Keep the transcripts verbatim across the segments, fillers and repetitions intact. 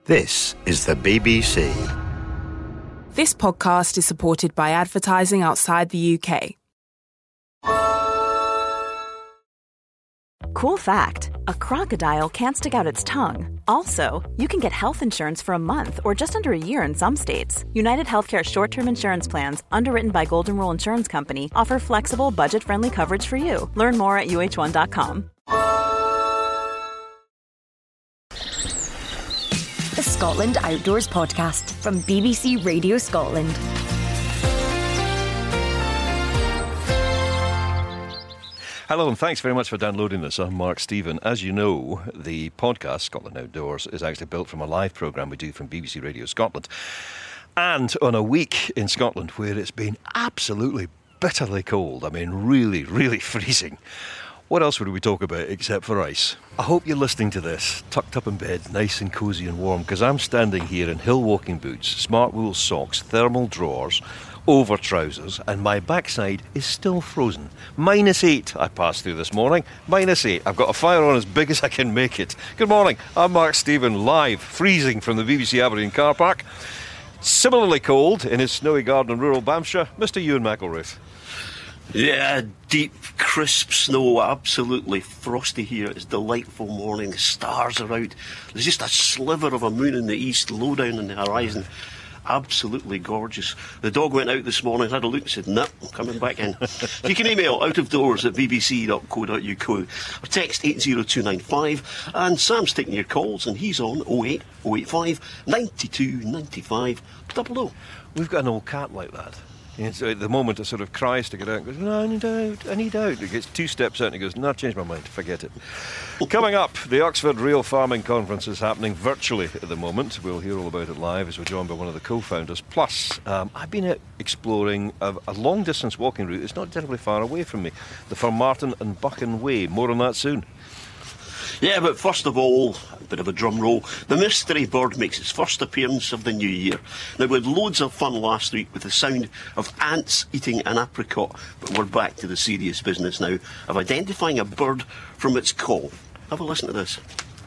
This is the B B C. This podcast is supported by advertising outside the U K. Cool fact, a crocodile can't stick out its tongue. Also, you can get health insurance for a month or just under a year in some states. United Healthcare short-term insurance plans, underwritten by Golden Rule Insurance Company, offer flexible, budget-friendly coverage for you. Learn more at U H one dot com. The Scotland Outdoors Podcast from B B C Radio Scotland. Hello and thanks very much for downloading this. I'm Mark Stephen. As you know, the podcast, Scotland Outdoors, is actually built from a live programme we do from B B C Radio Scotland. And on a week in Scotland where it's been absolutely bitterly cold, I mean really, really freezing, what else would we talk about except for ice? I hope you're listening to this, tucked up in bed, nice and cosy and warm, because I'm standing here in hill walking boots, smart wool socks, thermal drawers, over trousers, and my backside is still frozen. Minus eight I passed through this morning. Minus eight. I've got a fire on as big as I can make it. Good morning. I'm Mark Stephen, live, freezing from the B B C Aberdeen car park. Similarly cold in his snowy garden in rural Banffshire, Mister Ewan McElruth. Yeah, deep, crisp snow, absolutely frosty here. It's a delightful morning. The stars are out. There's just a sliver of a moon in the east, low down on the horizon. Absolutely gorgeous. The dog went out this morning, had a look and said, nah, I'm coming back in. You can email out of doors at b b c dot co dot u k or text eight zero two nine five, and Sam's taking your calls and he's on oh eight oh eight five nine two nine five double oh. We've got an old cat like that. And so at the moment it sort of cries to get out and goes, no, I need out, I need out. It gets two steps out and he goes, no, I've changed my mind, forget it. Coming up, the Oxford Real Farming Conference is happening virtually at the moment. We'll hear all about it live as we're joined by one of the co-founders. Plus, um, I've been out exploring a, a long-distance walking route. It's not terribly far away from me. The Formartine and Buchan Way. More on that soon. Yeah, but first of all, a bit of a drum roll. The mystery bird makes its first appearance of the new year. Now, we had loads of fun last week with the sound of ants eating an apricot, but we're back to the serious business now of identifying a bird from its call. Have a listen to this.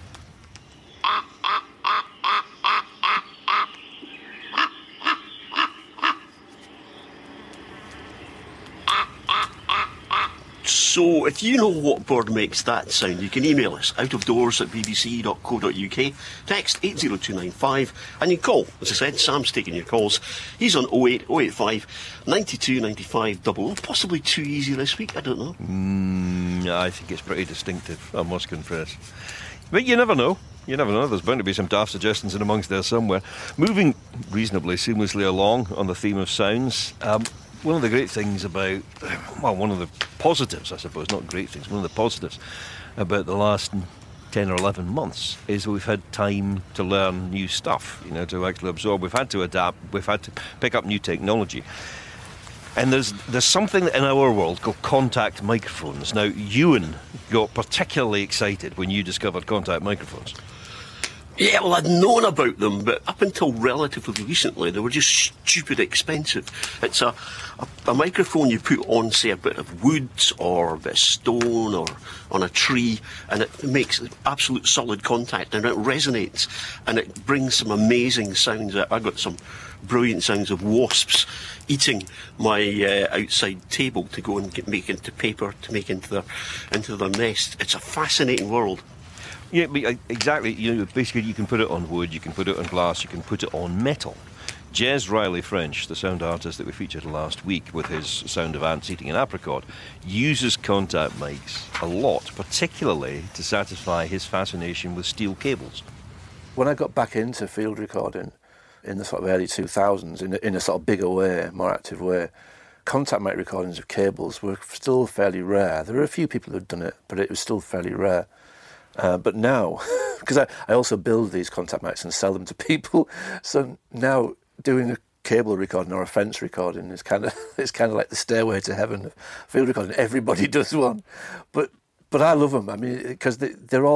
So, if you know what bird makes that sound, you can email us out of doors at b b c dot co dot u k, text eight zero two nine five, and you call. As I said, Sam's taking your calls. He's on oh eight oh eight five nine two nine five double oh. Possibly too easy this week, I don't know. Mm, I think it's pretty distinctive, I must confess. But you never know. You never know. There's bound to be some daft suggestions in amongst there somewhere. Moving reasonably seamlessly along on the theme of sounds, um, one of the great things about, well, one of the positives, I suppose, not great things, one of the positives about the last ten or eleven months is we've had time to learn new stuff, you know, to actually absorb. We've had to adapt, we've had to pick up new technology. And there's there's something in our world called contact microphones. Now, Ewan got particularly excited when you discovered contact microphones. Yeah, well, I'd known about them, but up until relatively recently, they were just stupid expensive. It's a, a, a microphone you put on, say, a bit of wood or a bit of stone or on a tree, and it makes absolute solid contact, and it resonates, and it brings some amazing sounds. I got some brilliant sounds of wasps eating my uh, outside table to go and get, make into paper, to make into their, into their nest. It's a fascinating world. Yeah, exactly. You know, basically, you can put it on wood, you can put it on glass, you can put it on metal. Jez Riley French, the sound artist that we featured last week with his sound of ants eating an apricot, uses contact mics a lot, particularly to satisfy his fascination with steel cables. When I got back into field recording in the sort of early two thousands, in a, in a sort of bigger way, more active way, contact mic recordings of cables were still fairly rare. There were a few people who'd done it, but it was still fairly rare. Uh, but now, because I, I also build these contact mics and sell them to people, so now doing a cable recording or a fence recording is kind of it's kind of like the stairway to heaven. Field recording, everybody does one, but but I love them. I mean, because they, they're all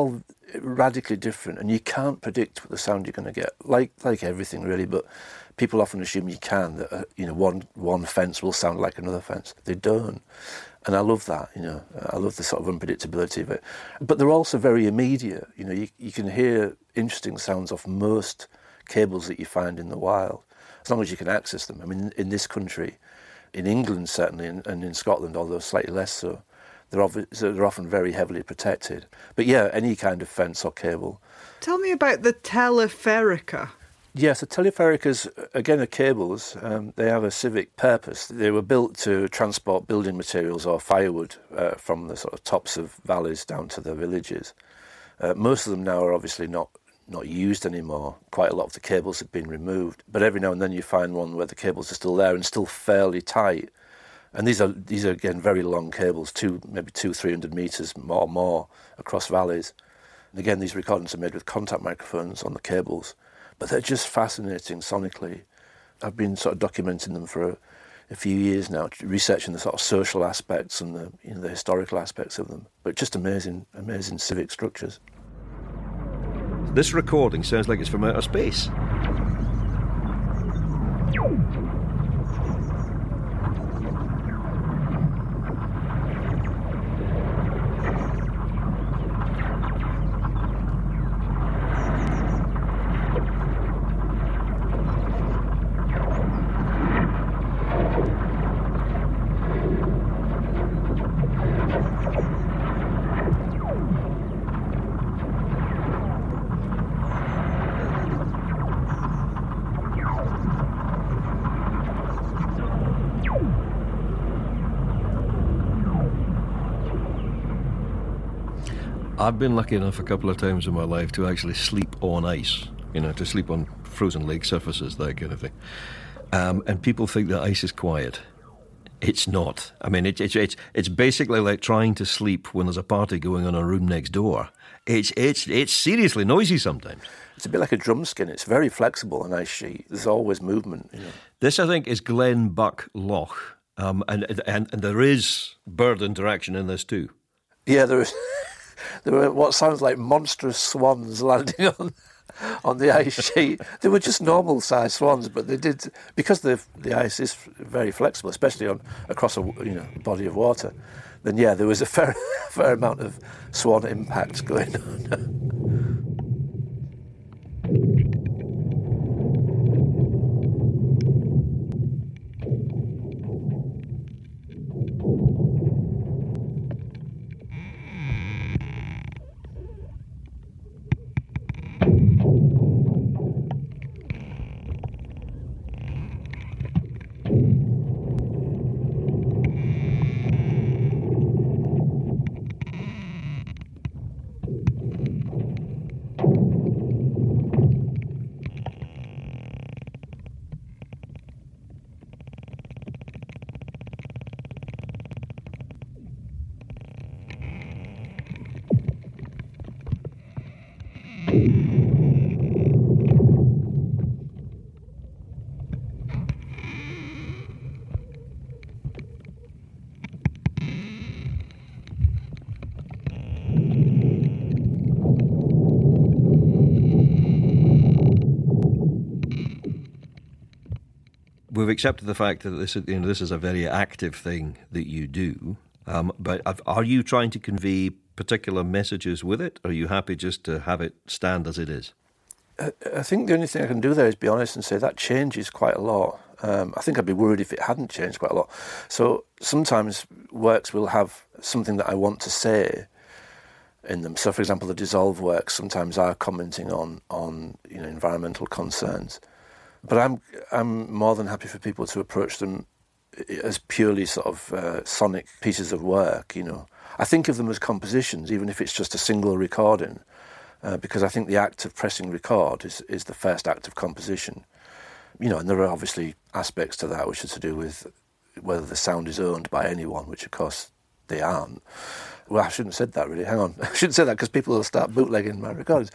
radically different, and you can't predict what the sound you're going to get. Like like everything, really. But people often assume you can. That uh, you know, one one fence will sound like another fence. They don't, and I love that. You know, I love the sort of unpredictability of it. But they're also very immediate. You know, you you can hear interesting sounds off most cables that you find in the wild, as long as you can access them. I mean, in this country, in England certainly, and, and in Scotland, although slightly less so. They're, of, they're often very heavily protected. But yeah, any kind of fence or cable. Tell me about the teleferica. Yes, the telefericas, again, are cables. Um, they have a civic purpose. They were built to transport building materials or firewood uh, from the sort of tops of valleys down to the villages. Uh, most of them now are obviously not, not used anymore. Quite a lot of the cables have been removed. But every now and then you find one where the cables are still there and still fairly tight. And these are, these are again, very long cables, two, maybe two, three hundred metres or more across valleys. And again, these recordings are made with contact microphones on the cables, but they're just fascinating sonically. I've been sort of documenting them for a, a few years now, researching the sort of social aspects and the, you know, the historical aspects of them. But just amazing, amazing civic structures. This recording sounds like it's from outer space. I've been lucky enough a couple of times in my life to actually sleep on ice, you know, to sleep on frozen lake surfaces, that kind of thing. Um, and people think that ice is quiet. It's not. I mean, it, it, it's it's basically like trying to sleep when there's a party going on in a room next door. It's it's it's seriously noisy sometimes. It's a bit like a drum skin. It's very flexible, an ice sheet. There's always movement. You know. This, I think, is Glen Buck Loch, um, and, and and there is bird interaction in this too. Yeah, there is. There were what sounds like monstrous swans landing on on the ice sheet. They were just normal-sized swans, but they did, because the the ice is very flexible, especially on across a you know body of water. Then yeah, there was a fair fair amount of swan impact going on. We've accepted the fact that this, you know, this is a very active thing that you do, um, but are you trying to convey particular messages with it, or are you happy just to have it stand as it is? I, I think the only thing I can do there is be honest and say that changes quite a lot. Um, I think I'd be worried if it hadn't changed quite a lot. So sometimes works will have something that I want to say in them. So, for example, the Dissolve works sometimes are commenting on, on you know, environmental concerns. But I'm I'm more than happy for people to approach them as purely sort of uh, sonic pieces of work, you know. I think of them as compositions, even if it's just a single recording, uh, because I think the act of pressing record is, is the first act of composition. You know, and there are obviously aspects to that which are to do with whether the sound is owned by anyone, which of course they aren't. Well, I shouldn't have said that, really. Hang on. I shouldn't say that because people will start bootlegging my recordings.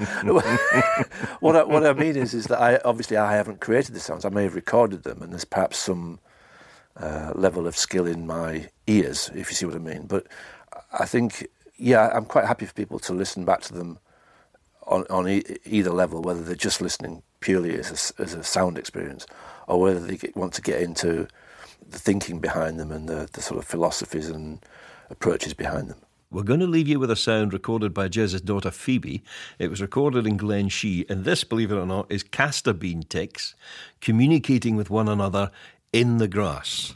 what, I, what I mean is is that I obviously I haven't created the sounds. I may have recorded them, and there's perhaps some uh, level of skill in my ears, if you see what I mean. But I think, yeah, I'm quite happy for people to listen back to them on, on e- either level, whether they're just listening purely as a, as a sound experience, or whether they get, want to get into the thinking behind them and the, the sort of philosophies and approaches behind them. We're going to leave you with a sound recorded by Jez's daughter Phoebe. It was recorded in Glen Shee, and this, believe it or not, is castor bean ticks communicating with one another in the grass.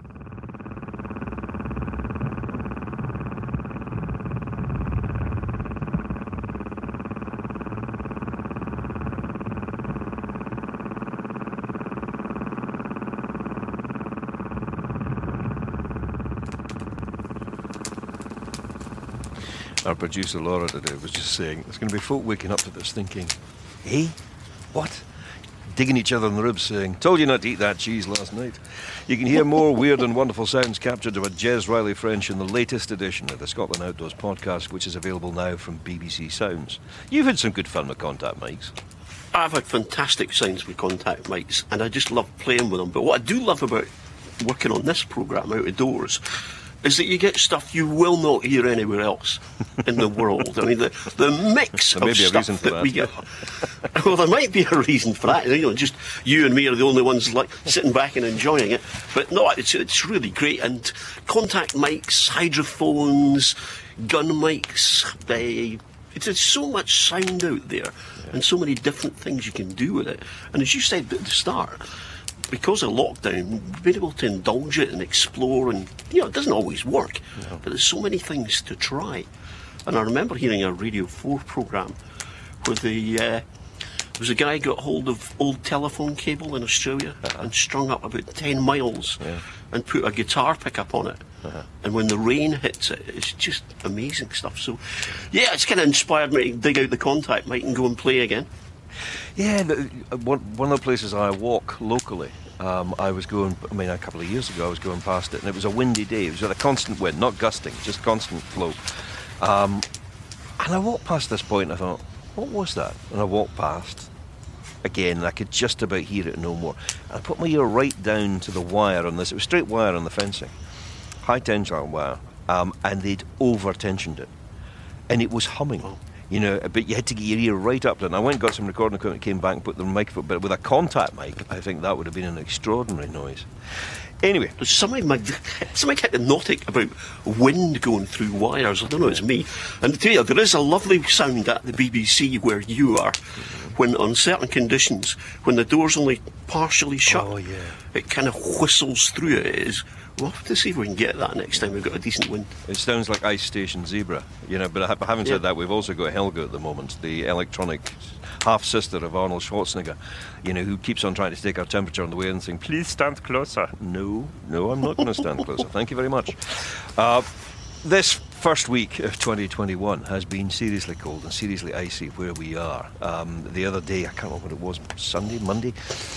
Our producer Laura today was just saying there's going to be folk waking up to this thinking, hey, what? Digging each other in the ribs saying, told you not to eat that cheese last night. You can hear more weird and wonderful sounds captured by Jez Riley French in the latest edition of the Scotland Outdoors podcast, which is available now from B B C Sounds. You've had some good fun with contact mics. I've had fantastic sounds with contact mics, and I just love playing with them. But what I do love about working on this programme, Out of Doors, is that you get stuff you will not hear anywhere else in the world. I mean, the, the mix there may of be a stuff reason for that, that we get. Well, there might be a reason for that. You know, just you and me are the only ones like sitting back and enjoying it. But no, it's it's really great. And contact mics, hydrophones, gun mics. They, it's, it's so much sound out there, yeah. And so many different things you can do with it. And as you said at the start, because of lockdown, we've been able to indulge it and explore, and you know, it doesn't always work, no. But there's so many things to try. And I remember hearing a Radio four programme where the uh, there was a guy got hold of old telephone cable in Australia uh-huh. and strung up about ten miles yeah. and put a guitar pickup on it. Uh-huh. And when the rain hits it, it's just amazing stuff. So, yeah, it's kind of inspired me to dig out the contact mic and go and play again. Yeah, the, one, one of the places I walk locally, um, I was going, I mean, a couple of years ago, I was going past it, and it was a windy day. It was with a constant wind, not gusting, just constant flow. Um, and I walked past this point, and I thought, what was that? And I walked past again, and I could just about hear it no more. And I put my ear right down to the wire on this. It was straight wire on the fencing, high tensile wire, um, and they'd over-tensioned it. And it was humming. You know, but you had to get your ear right up to it. And I went and got some recording equipment, came back and put the microphone. But with a contact mic, I think that would have been an extraordinary noise. Anyway. There's something, something hypnotic about wind going through wires. I don't know, it's me. And to tell you, there is a lovely sound at the B B C where you are, when on certain conditions, when the door's only partially shut, oh, yeah. it kind of whistles through it. It is. We'll have to see if we can get that next time we've got a decent wind. It sounds like Ice Station Zebra, you know, but having said yeah. that, we've also got Helga at the moment, the electronic half-sister of Arnold Schwarzenegger, you know, who keeps on trying to take our temperature on the way and saying, please stand closer. No, no, I'm not going to stand closer. Thank you very much. Uh, this first week of twenty twenty-one has been seriously cold and seriously icy where we are. Um, the other day, I can't remember what it was, Sunday, Monday,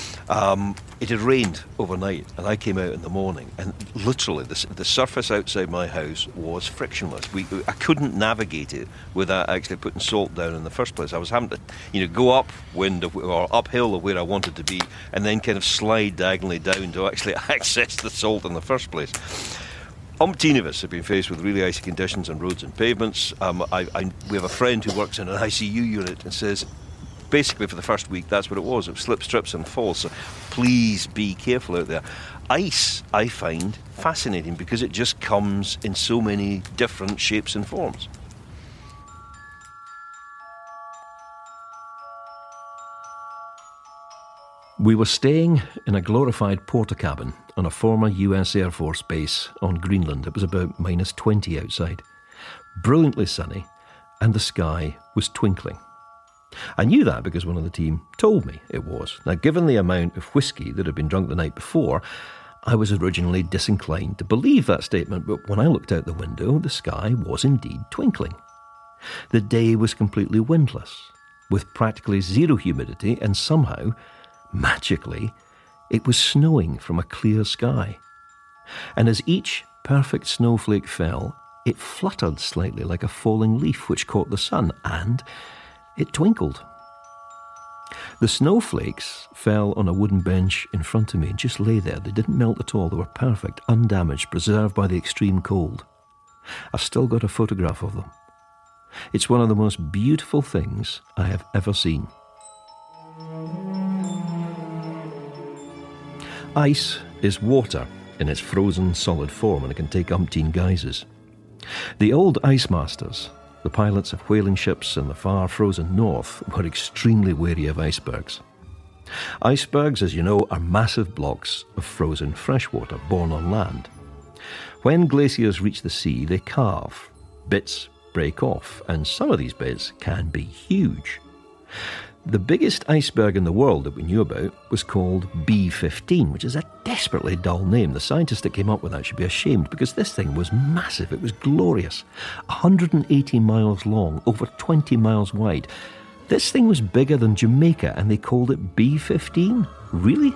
Um, it had rained overnight, and I came out in the morning, and literally the, the surface outside my house was frictionless. We, I couldn't navigate it without actually putting salt down in the first place. I was having to, you know, go upwind of, or uphill of where I wanted to be, and then kind of slide diagonally down to actually access the salt in the first place. Umpteen of us have been faced with really icy conditions on roads and pavements. Um, I, I, we have a friend who works in an I C U unit and says, basically for the first week, that's what it was. It was slips, trips and falls. So please be careful out there. Ice, I find fascinating because it just comes in so many different shapes and forms. We were staying in a glorified porta cabin on a former U S Air Force base on Greenland. It was about minus twenty outside. Brilliantly sunny, and the sky was twinkling. I knew that because one of the team told me it was. Now, given the amount of whiskey that had been drunk the night before, I was originally disinclined to believe that statement, but when I looked out the window, the sky was indeed twinkling. The day was completely windless, with practically zero humidity, and somehow, magically, it was snowing from a clear sky. And as each perfect snowflake fell, it fluttered slightly like a falling leaf which caught the sun, and it twinkled. The snowflakes fell on a wooden bench in front of me and just lay there. They didn't melt at all. They were perfect, undamaged, preserved by the extreme cold. I've still got a photograph of them. It's one of the most beautiful things I have ever seen. Ice is water in its frozen solid form, and it can take umpteen guises. The old ice masters, the pilots of whaling ships in the far frozen north, were extremely wary of icebergs. Icebergs, as you know, are massive blocks of frozen freshwater born on land. When glaciers reach the sea, they calve. Bits break off, and some of these bits can be huge. The biggest iceberg in the world that we knew about was called B fifteen, which is a desperately dull name. The scientist that came up with that should be ashamed, because this thing was massive. It was glorious. one hundred eighty miles long, over twenty miles wide. This thing was bigger than Jamaica, and they called it B fifteen? Really?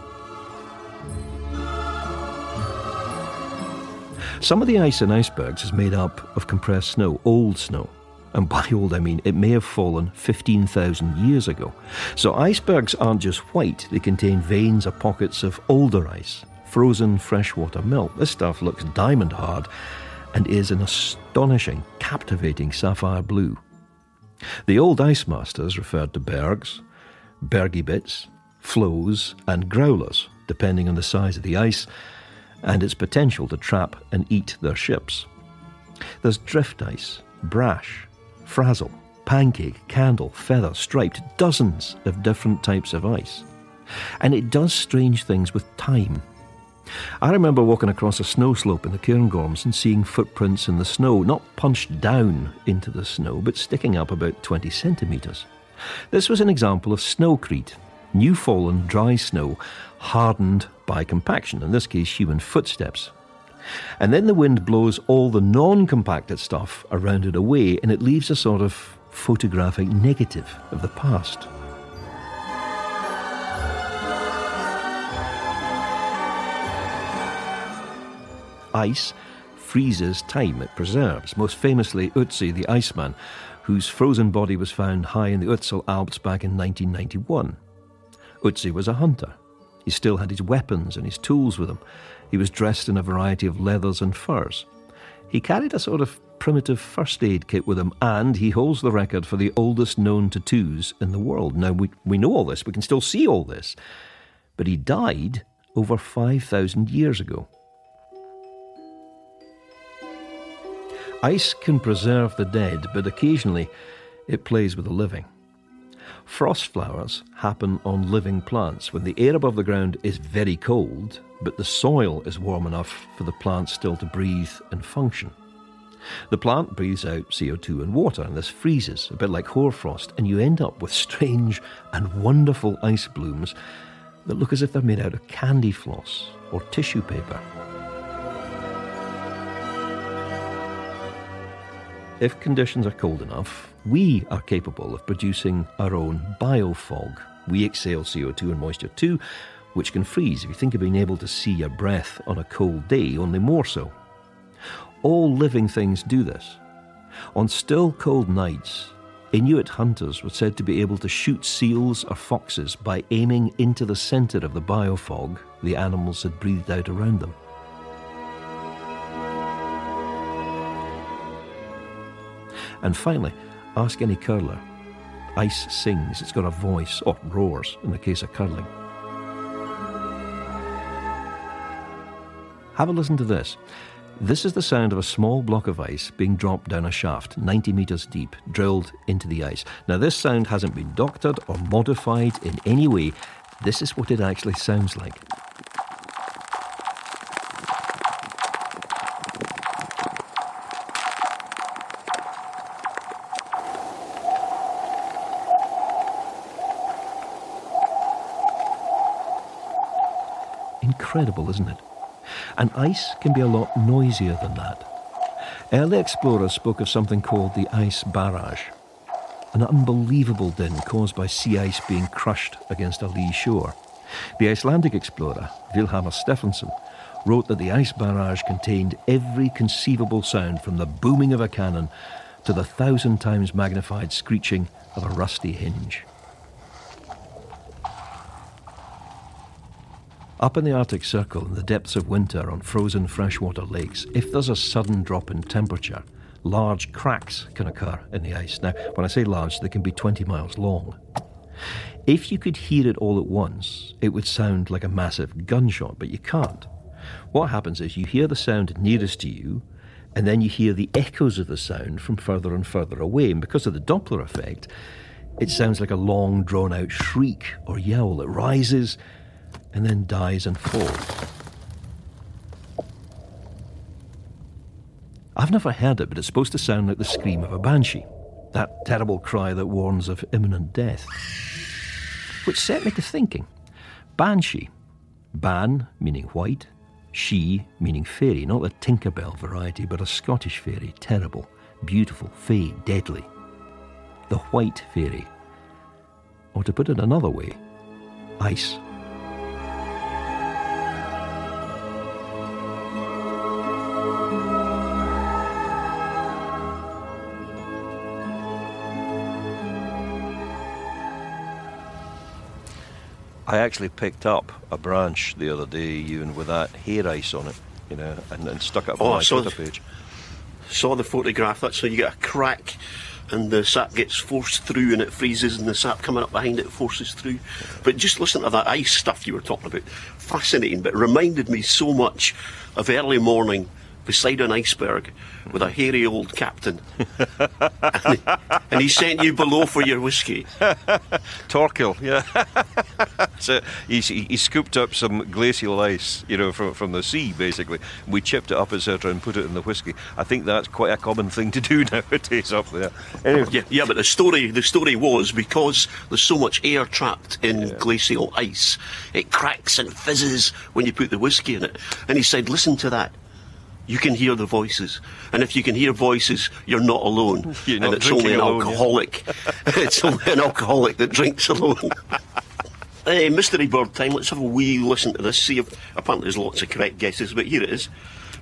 Some of the ice in icebergs is made up of compressed snow, old snow. And by old I mean it may have fallen fifteen thousand years ago. So icebergs aren't just white, they contain veins or pockets of older ice, frozen freshwater melt. This stuff looks diamond hard and is an astonishing, captivating sapphire blue. The old ice masters referred to bergs, bergy bits, floes and growlers, depending on the size of the ice and its potential to trap and eat their ships. There's drift ice, brash, frazzle, pancake, candle, feather, striped, dozens of different types of ice. And it does strange things with time. I remember walking across a snow slope in the Cairngorms and seeing footprints in the snow, not punched down into the snow, but sticking up about twenty centimetres. This was an example of snowcrete, new fallen dry snow hardened by compaction, in this case human footsteps. And then the wind blows all the non-compacted stuff around it away, and it leaves a sort of photographic negative of the past. Ice freezes time, it preserves. Most famously, Ötzi, the Iceman, whose frozen body was found high in the Ötztal Alps back in nineteen ninety-one. Ötzi was a hunter. He still had his weapons and his tools with him. He was dressed in a variety of leathers and furs. He carried a sort of primitive first aid kit with him, and he holds the record for the oldest known tattoos in the world. Now, we, we know all this, we can still see all this, but he died over five thousand years ago. Ice can preserve the dead, but occasionally it plays with the living. Frost flowers happen on living plants when the air above the ground is very cold, but the soil is warm enough for the plant still to breathe and function. The plant breathes out C O two and water, and this freezes, a bit like hoarfrost, and you end up with strange and wonderful ice blooms that look as if they're made out of candy floss or tissue paper. If conditions are cold enough, we are capable of producing our own biofog. We exhale C O two and moisture too, which can freeze if you think of being able to see your breath on a cold day, only more so. All living things do this. On still cold nights, Inuit hunters were said to be able to shoot seals or foxes by aiming into the centre of the biofog the animals had breathed out around them. And finally, ask any curler. Ice sings, it's got a voice, or roars in the case of curling. Have a listen to this. This is the sound of a small block of ice being dropped down a shaft, ninety metres deep, drilled into the ice. Now, this sound hasn't been doctored or modified in any way. This is what it actually sounds like. Incredible, isn't it? And ice can be a lot noisier than that. Early explorers spoke of something called the ice barrage, an unbelievable din caused by sea ice being crushed against a lee shore. The Icelandic explorer, Vilhjalmur Stefansson, wrote that the ice barrage contained every conceivable sound from the booming of a cannon to the thousand times magnified screeching of a rusty hinge. Up in the Arctic Circle, in the depths of winter on frozen freshwater lakes, if there's a sudden drop in temperature, large cracks can occur in the ice. Now, when I say large, they can be twenty miles long. If you could hear it all at once, it would sound like a massive gunshot, but you can't. What happens is you hear the sound nearest to you, and then you hear the echoes of the sound from further and further away. And because of the Doppler effect, it sounds like a long, drawn-out shriek or yowl that rises and then dies and falls. I've never heard it, but it's supposed to sound like the scream of a banshee, that terrible cry that warns of imminent death. Which set me to thinking. Banshee. Ban, meaning white. She, meaning fairy. Not the Tinkerbell variety, but a Scottish fairy. Terrible, beautiful, fey, deadly. The white fairy. Or to put it another way, ice. I actually picked up a branch the other day, even with that hair ice on it, you know, and, and stuck it up oh, on my saw Twitter the, page. Saw the photograph. That's so you get a crack, and the sap gets forced through, and it freezes, and the sap coming up behind it forces through. But just listen to that ice stuff you were talking about. Fascinating, but it reminded me so much of early morning beside an iceberg with a hairy old captain. and, he, and he sent you below for your whiskey. Torquil, yeah. So he, he scooped up some glacial ice, you know, from, from the sea, basically. We chipped it up, et cetera, and put it in the whiskey. I think that's quite a common thing to do nowadays up there. Anyway. Yeah, yeah, but the story the story was because there's so much air trapped in yeah. glacial ice, it cracks and fizzes when you put the whiskey in it. And he said, listen to that. You can hear the voices, and if you can hear voices, you're not alone. You're not and it's only an alone, alcoholic. Yeah. It's only an alcoholic that drinks alone. Hey, Mystery Bird time. Let's have a wee listen to this. See if apparently there's lots of correct guesses, but here it is.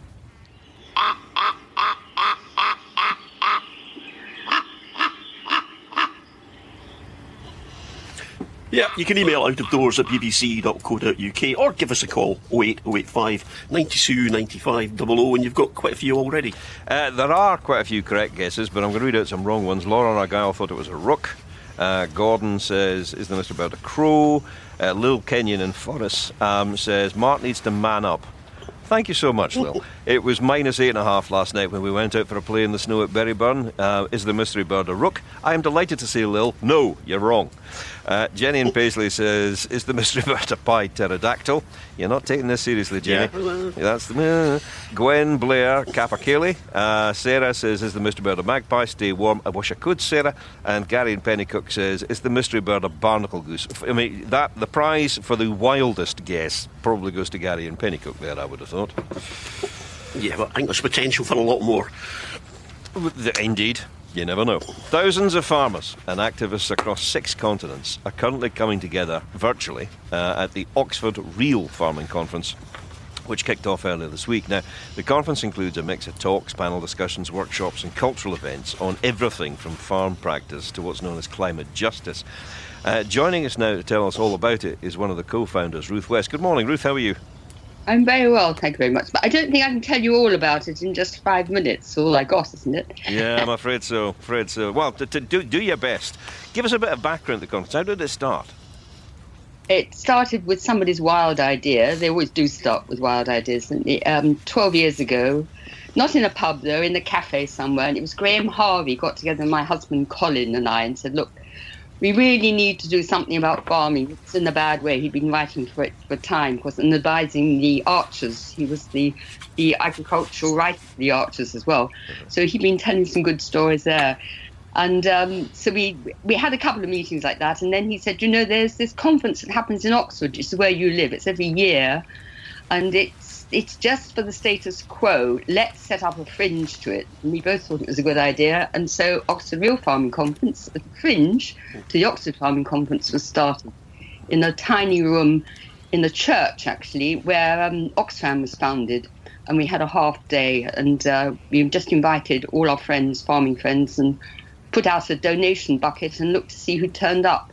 Yeah, you can email out of doors at b b c dot co dot u k or give us a call oh eight oh eight five nine two nine five double oh, and you've got quite a few already. Uh, there are quite a few correct guesses, but I'm going to read out some wrong ones. Laura Argyle thought it was a rook. Uh, Gordon says, is the Mister Bird a crow? Uh, Lil Kenyon in Forest um, says, Mark needs to man up. Thank you so much, Lil. It was minus eight and a half last night when we went out for a play in the snow at Berryburn. Uh, is the Mystery Bird a rook? I am delighted to say, Lil, no, you're wrong. Uh, Jenny in Paisley says, is the Mystery Bird a pie pterodactyl? You're not taking this seriously, Jenny. Yeah. That's the... Uh, Gwen Blair Capakele. Uh, Sarah says, is the Mystery Bird a magpie? Stay warm. I wish I could, Sarah. And Gary in Pennycook says, is the Mystery Bird a barnacle goose? I mean, that the prize for the wildest guess probably goes to Gary in Pennycook there, I would have thought. Yeah, but I think there's potential for a lot more. Indeed. You never know. Thousands of farmers and activists across six continents are currently coming together virtually uh, at the Oxford Real Farming Conference, which kicked off earlier this week. Now, the conference includes a mix of talks, panel discussions, workshops and cultural events on everything from farm practice to what's known as climate justice. Uh, joining us now to tell us all about it is one of the co-founders, Ruth West. Good morning, Ruth. How are you? I'm very well, thank you very much. But I don't think I can tell you all about it in just five minutes. All I got, isn't it? Yeah, I'm afraid so. Afraid so. Well, to, to do, do your best. Give us a bit of background to the conference. How did it start? It started with somebody's wild idea. They always do start with wild ideas. Um, Twelve years ago, not in a pub though, in a cafe somewhere. And it was Graham Harvey got together with my husband Colin and I and said, look, we really need to do something about farming. It's in a bad way. He'd been writing for it for time, because and advising the Archers. He was the the agricultural writer for the Archers as well. So he'd been telling some good stories there. And um, so we we had a couple of meetings like that. And then he said, you know, there's this conference that happens in Oxford, which is where you live. It's every year. And it's it's just for the status quo. Let's set up a fringe to it. And we both thought it was a good idea. And so Oxford Real Farming Conference, the fringe to the Oxford Farming Conference was started in a tiny room in the church, actually, where um, Oxfam was founded. And we had a half day. And uh, we just invited all our friends, farming friends, and put out a donation bucket and looked to see who turned up.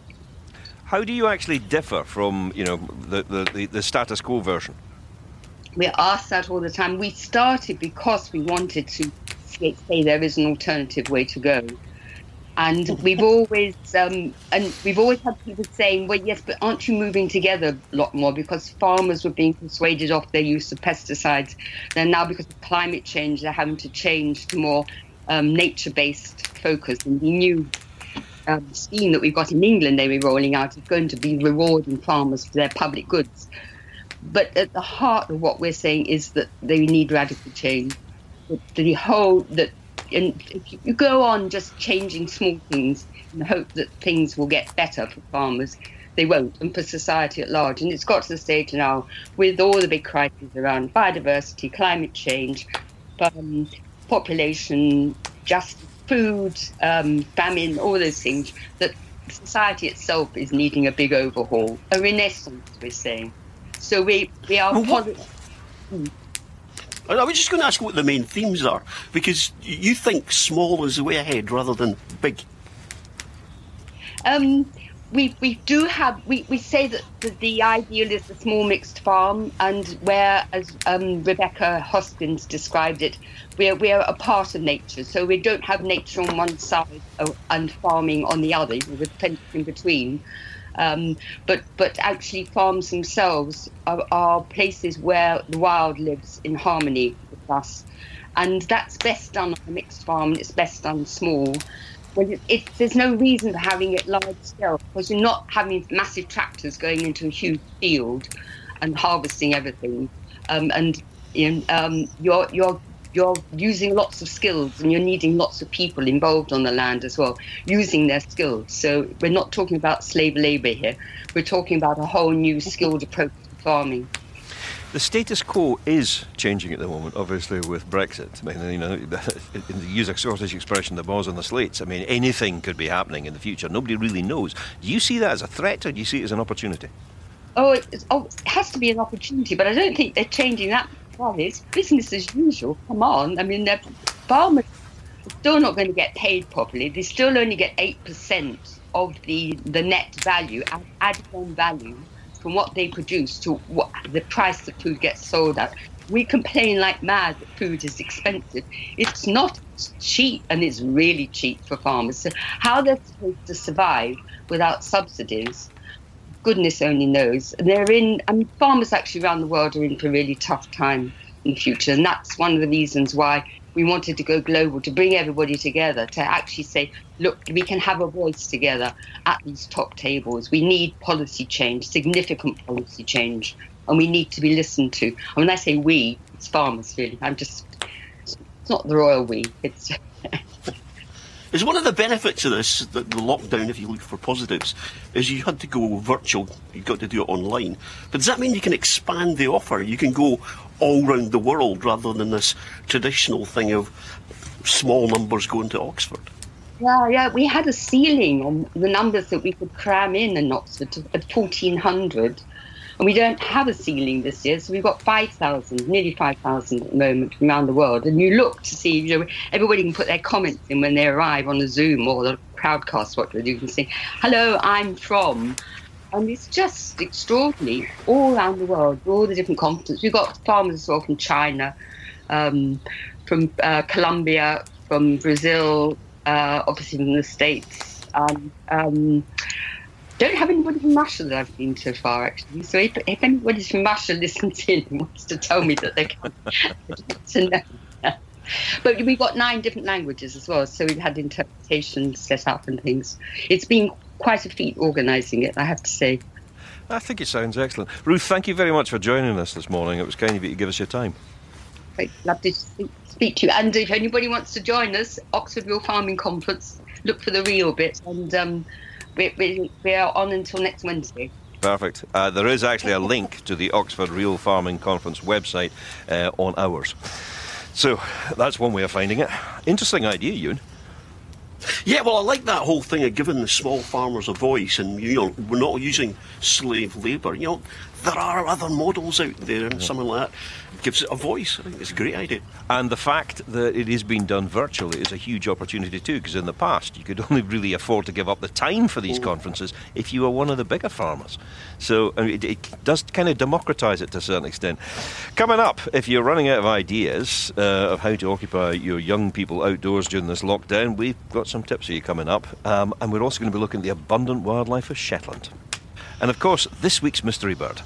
How do you actually differ from, you know, the, the, the, the status quo version? We're asked that all the time. We started because we wanted to say there is an alternative way to go. And we've always um, and we've always had people saying, well, yes, but aren't you moving together a lot more? Because farmers were being persuaded off their use of pesticides. Then now, because of climate change, they're having to change to more um, nature-based focus. And the new um, scheme that we've got in England they were rolling out is going to be rewarding farmers for their public goods. But at the heart of what we're saying is that they need radical change. That the whole that. And if you go on just changing small things in the hope that things will get better for farmers, they won't, and for society at large. And it's got to the stage now, with all the big crises around biodiversity, climate change, um, population, justice, food, um, famine, all those things, that society itself is needing a big overhaul, a renaissance, we're saying. So we, we are... Well, poli- I was just going to ask what the main themes are, because you think small is the way ahead rather than big. Um, we we do have we, we say that the, the ideal is the small mixed farm, and where, as um, Rebecca Hoskins described it, we're we're a part of nature. So we don't have nature on one side and farming on the other, with plenty in between. Um, but but actually farms themselves are, are places where the wild lives in harmony with us, and that's best done on a mixed farm. It's best done small. Well, it, it, there's no reason for having it large scale, because you're not having massive tractors going into a huge field and harvesting everything, um, and you know, um, you're you're you're using lots of skills, and you're needing lots of people involved on the land as well, using their skills. So we're not talking about slave labour here. We're talking about a whole new skilled approach to farming. The status quo is changing at the moment, obviously, with Brexit. I mean, you know, in the use of Scottish expression, the balls on the slates. I mean, anything could be happening in the future. Nobody really knows. Do you see that as a threat, or do you see it as an opportunity? Oh, it's, oh, it has to be an opportunity, but I don't think they're changing that. Well, it's business as usual. Come on. I mean, the farmers are still not going to get paid properly. They still only get eight percent of the, the net value, added on value, from what they produce to what the price that food gets sold at. We complain like mad that food is expensive. It's not. It's cheap, and it's really cheap for farmers. So how they're supposed to survive without subsidies, goodness only knows. And they're in, I mean, farmers actually around the world are in for a really tough time in the future. And that's one of the reasons why we wanted to go global, to bring everybody together, to actually say, look, we can have a voice together at these top tables. We need policy change, significant policy change, and we need to be listened to. And when I say we, it's farmers, really. I'm just, it's not the royal we, it's... Is one of the benefits of this, the, the lockdown, if you look for positives, is you had to go virtual, you've got to do it online. But does that mean you can expand the offer? You can go all round the world rather than this traditional thing of small numbers going to Oxford? Yeah, yeah, we had a ceiling on the numbers that we could cram in in Oxford at fourteen hundred. And we don't have a ceiling this year, so we've got five thousand, nearly five thousand at the moment from around the world. And you look to see, you know, everybody can put their comments in when they arrive on a Zoom or the Crowdcast, what you can say, hello, I'm from. And it's just extraordinary, all around the world, all the different continents. We've got farmers as well from China, um, from uh, Colombia, from Brazil, uh, obviously from the States. Um, um, don't have anybody from Russia that I've been so far, actually. So if, if anybody from Russia listens in and wants to tell me that they can, to know. But we've got nine different languages as well, so we've had interpretation set up and things. It's been quite a feat organising it, I have to say. I think it sounds excellent. Ruth, thank you very much for joining us this morning. It was kind of you to give us your time. Great, lovely to speak, speak to you. And if anybody wants to join us, Oxford Real Farming Conference, look for the real bit. And um, we, we, we are on until next Wednesday. Perfect. Uh, there is actually a link to the Oxford Real Farming Conference website uh, on ours. So that's one way of finding it. Interesting idea, Ewan. Yeah, well, I like that whole thing of giving the small farmers a voice, and, you know, we're not using slave labour. You know, there are other models out there, and yeah. something like that gives it a voice. I think it's a great idea. And the fact that it is being done virtually is a huge opportunity too, because in the past you could only really afford to give up the time for these oh. conferences if you were one of the bigger farmers. So I mean, it, it does kind of democratise it to a certain extent. Coming up, if you're running out of ideas uh, of how to occupy your young people outdoors during this lockdown, we've got some tips for you coming up. Um, and we're also going to be looking at the abundant wildlife of Shetland. And of course, this week's mystery bird.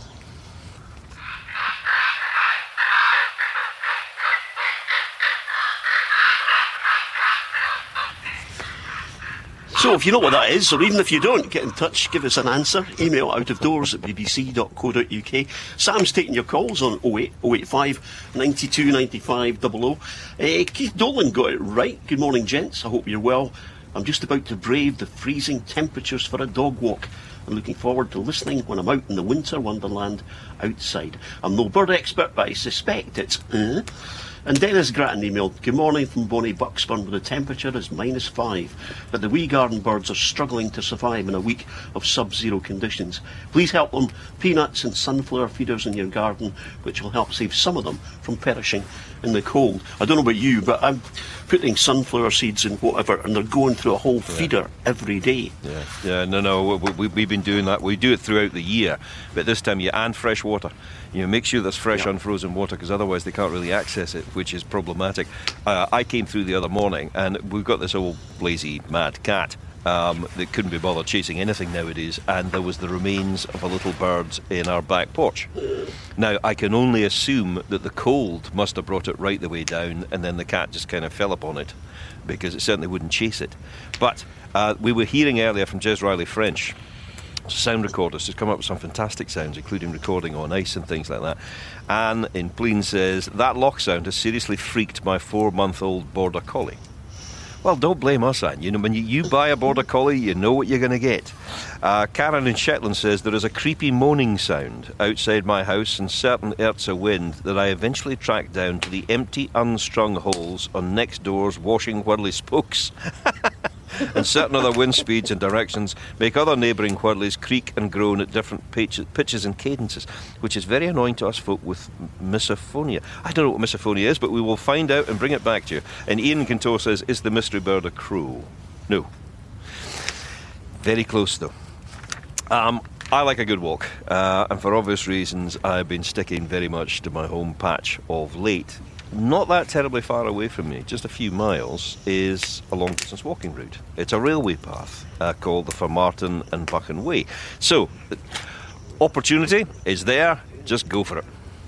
So if you know what that is, or even if you don't, get in touch, give us an answer. Email outofdoors at b b c dot co dot u k. Sam's taking your calls on oh eight oh eight five nine two nine five double oh. Uh, Keith Dolan got it right. Good morning, gents. I hope you're well. I'm just about to brave the freezing temperatures for a dog walk. I'm looking forward to listening when I'm out in the winter wonderland outside. I'm no bird expert, but I suspect it's... Uh, And Dennis Grattan emailed, good morning from Bonnie Bucksburn, where the temperature is minus five, but the wee garden birds are struggling to survive in a week of sub-zero conditions. Please help them peanuts and sunflower feeders in your garden, which will help save some of them from perishing in the cold. I don't know about you, but I'm putting sunflower seeds in whatever, and they're going through a whole feeder yeah. every day. Yeah, yeah, no, no, we, we, we've been doing that. We do it throughout the year, but this time you and fresh water. You know, make sure there's fresh, yeah. unfrozen water, because otherwise they can't really access it, which is problematic. Uh, I came through the other morning, and we've got this old lazy mad cat um, that couldn't be bothered chasing anything nowadays, and there was the remains of a little bird in our back porch. Now, I can only assume that the cold must have brought it right the way down, and then the cat just kind of fell upon it, because it certainly wouldn't chase it. But uh, we were hearing earlier from Jez Riley French, sound recorders, has come up with some fantastic sounds, including recording on ice and things like that. Anne in Plean says, that lock sound has seriously freaked my four-month-old border collie. Well, don't blame us, Anne. You know, when you, you buy a border collie, you know what you're going to get. Uh, Karen in Shetland says, there is a creepy moaning sound outside my house and certain erts of wind that I eventually tracked down to the empty, unstrung holes on next door's washing whirly spokes. And certain other wind speeds and directions make other neighbouring whirlies creak and groan at different pitches and cadences, which is very annoying to us folk with misophonia. I don't know what misophonia is, but we will find out and bring it back to you. And Ian Cantor says, is the mystery bird a crow? No. Very close, though. Um, I like a good walk, uh, and for obvious reasons, I've been sticking very much to my home patch of late. Not that terribly far away from me, just a few miles, is a long-distance walking route. It's a railway path uh, called the Formartine and Buchan Way. So, opportunity is there, just go for it.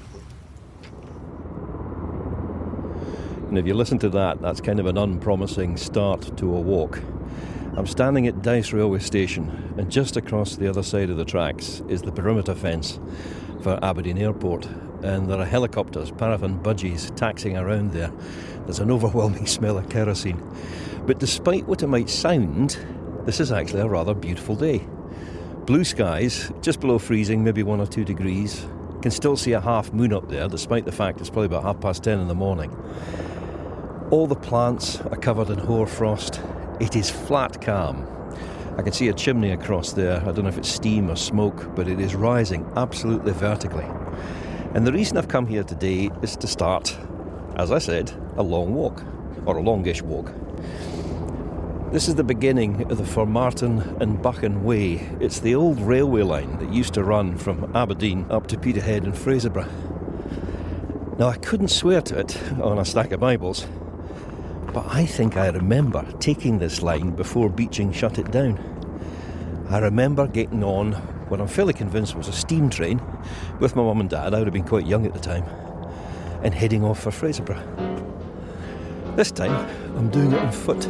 And if you listen to that, that's kind of an unpromising start to a walk. I'm standing at Dyce Railway Station, and just across the other side of the tracks is the perimeter fence for Aberdeen Airport. And there are helicopters, paraffin budgies taxiing around there. There's an overwhelming smell of kerosene. But despite what it might sound, this is actually a rather beautiful day. Blue skies, just below freezing, maybe one or two degrees. Can still see a half moon up there, despite the fact it's probably about half past ten in the morning. All the plants are covered in hoarfrost. It is flat calm. I can see a chimney across there. I don't know if it's steam or smoke, but it is rising absolutely vertically. And the reason I've come here today is to start, as I said, a long walk, or a longish walk. This is the beginning of the Formartine and Buchan Way. It's the old railway line that used to run from Aberdeen up to Peterhead and Fraserburgh. Now, I couldn't swear to it on a stack of Bibles, but I think I remember taking this line before Beeching shut it down. I remember getting on what I'm fairly convinced was a steam train with my mum and dad. I would have been quite young at the time, and heading off for Fraserburgh. This time I'm doing it on foot.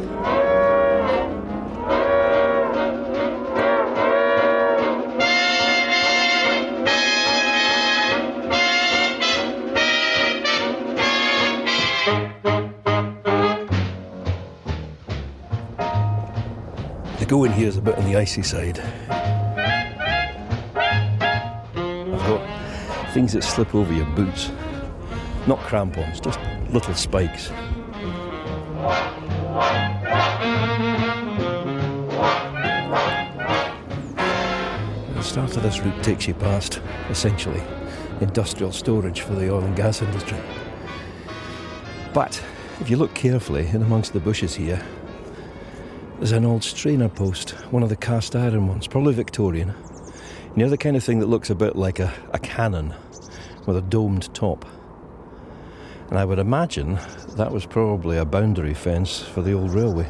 The going here is a bit on the icy side. Things that slip over your boots. Not crampons, just little spikes. the start of this route takes you past, essentially, industrial storage for the oil and gas industry. But if you look carefully in amongst the bushes here, there's an old strainer post, one of the cast iron ones, probably Victorian. You know, the kind of thing that looks a bit like a, a cannon with a domed top. And I would imagine that was probably a boundary fence for the old railway.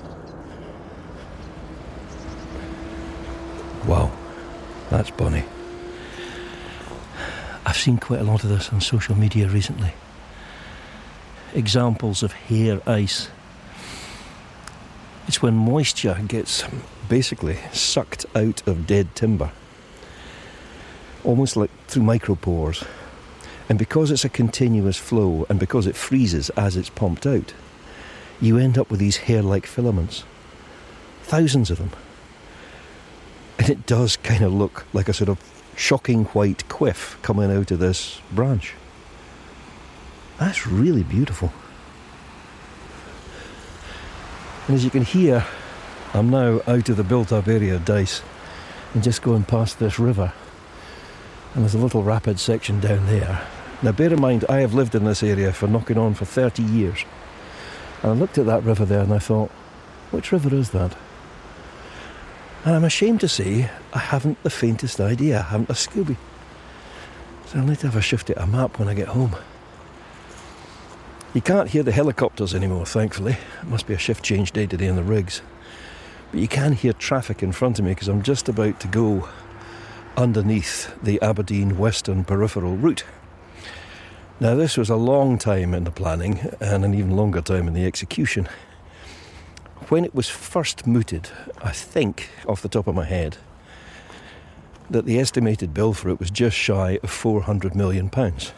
Wow, that's bonny. I've seen quite a lot of this on social media recently. Examples of hair ice. It's when moisture gets basically sucked out of dead timber, almost like through micropores. And because it's a continuous flow and because it freezes as it's pumped out, you end up with these hair-like filaments. Thousands of them. And it does kind of look like a sort of shocking white quiff coming out of this branch. That's really beautiful. And as you can hear, I'm now out of the built-up area of Dyce and just going past this river. And there's a little rapid section down there. Now bear in mind, I have lived in this area for knocking on for thirty years. And I looked at that river there and I thought, which river is that? And I'm ashamed to say, I haven't the faintest idea. I haven't a Scooby. So I'll need to have a shift at a map when I get home. You can't hear the helicopters anymore, thankfully. It must be a shift change day today in the rigs. But you can hear traffic in front of me because I'm just about to go underneath the Aberdeen Western Peripheral route. Now this was a long time in the planning and an even longer time in the execution. When it was first mooted, I think, off the top of my head, that the estimated bill for it was just shy of four hundred million pounds.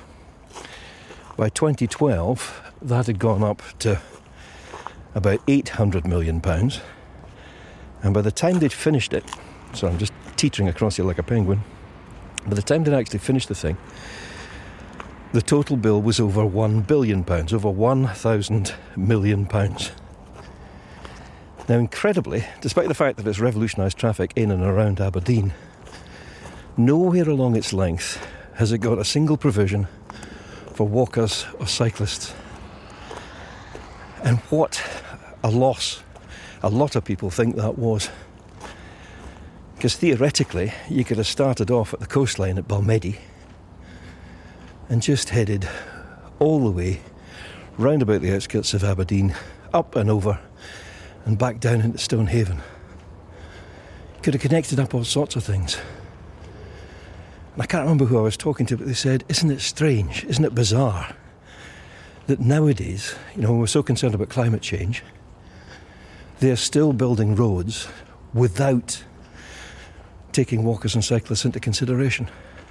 By twenty twelve, that had gone up to about eight hundred million pounds. And by the time they'd finished it, so I'm just teetering across here like a penguin, by the time they'd actually finished the thing, the total bill was over one billion pounds, over one thousand million pounds. Now, incredibly, despite the fact that it's revolutionised traffic in and around Aberdeen, nowhere along its length has it got a single provision for walkers or cyclists. And what a loss a lot of people think that was. Because theoretically, you could have started off at the coastline at Balmedie and just headed all the way round about the outskirts of Aberdeen, up and over, and back down into Stonehaven. Could have connected up all sorts of things. And I can't remember who I was talking to, but they said, isn't it strange, isn't it bizarre, that nowadays, you know, when we're so concerned about climate change, they're still building roads without taking walkers and cyclists into consideration.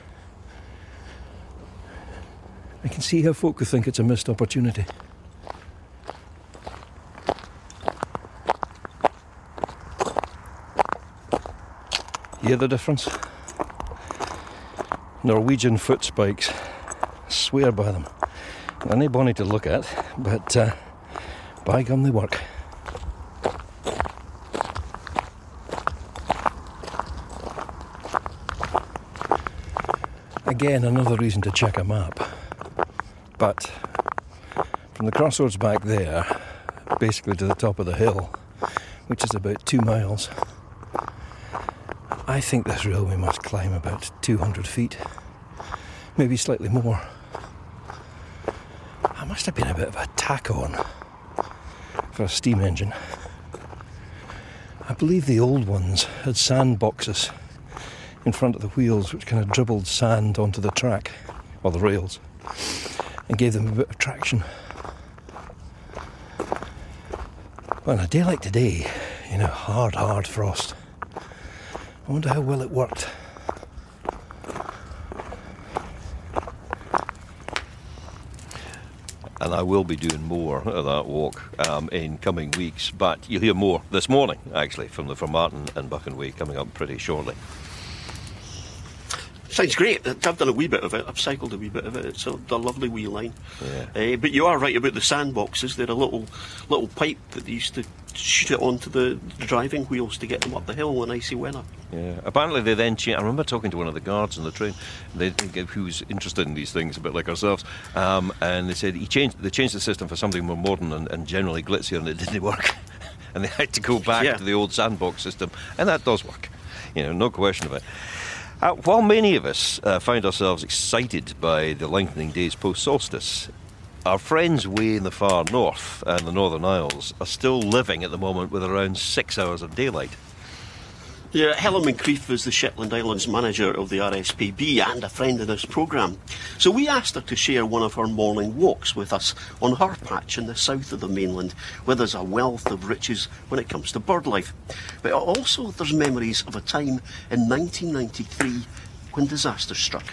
I can see how folk could think it's a missed opportunity. Hear the difference? Norwegian foot spikes. I swear by them. They're nae bonny to look at, but uh, by gum they work. Again, another reason to check a map. But from the crossroads back there, basically to the top of the hill, which is about two miles, I think this railway must climb about two hundred feet, maybe slightly more. That must have been a bit of a tack-on for a steam engine. I believe the old ones had sand boxes in front of the wheels which kind of dribbled sand onto the track, or the rails, and gave them a bit of traction. Well, on a day like today, you know, hard, hard frost, I wonder how well it worked. And I will be doing more of that walk um, in coming weeks, but you'll hear more this morning, actually, from the from Martin and Buchan Way coming up pretty shortly. Sounds great. I've done a wee bit of it. I've cycled a wee bit of it. It's a, a lovely wee line. Yeah. Uh, but you are right about the sandboxes. They're a little little pipe that they used to shoot it onto the, the driving wheels to get them up the hill in icy weather. Yeah. Apparently they then changed. I remember talking to one of the guards on the train, they, who's interested in these things a bit like ourselves, um, and they said he changed. They changed the system for something more modern and, and generally glitzier, and it didn't work. And they had to go back yeah. to the old sandbox system, and that does work. You know, no question of it. Uh, while many of us uh, find ourselves excited by the lengthening days post-solstice, our friends way in the far north and the Northern Isles are still living at the moment with around six hours of daylight. Yeah, Helen Moncrieff is the Shetland Islands manager of the R S P B and a friend of this programme. So we asked her to share one of her morning walks with us on her patch in the south of the mainland, where there's a wealth of riches when it comes to bird life. But also there's memories of a time in nineteen ninety-three when disaster struck.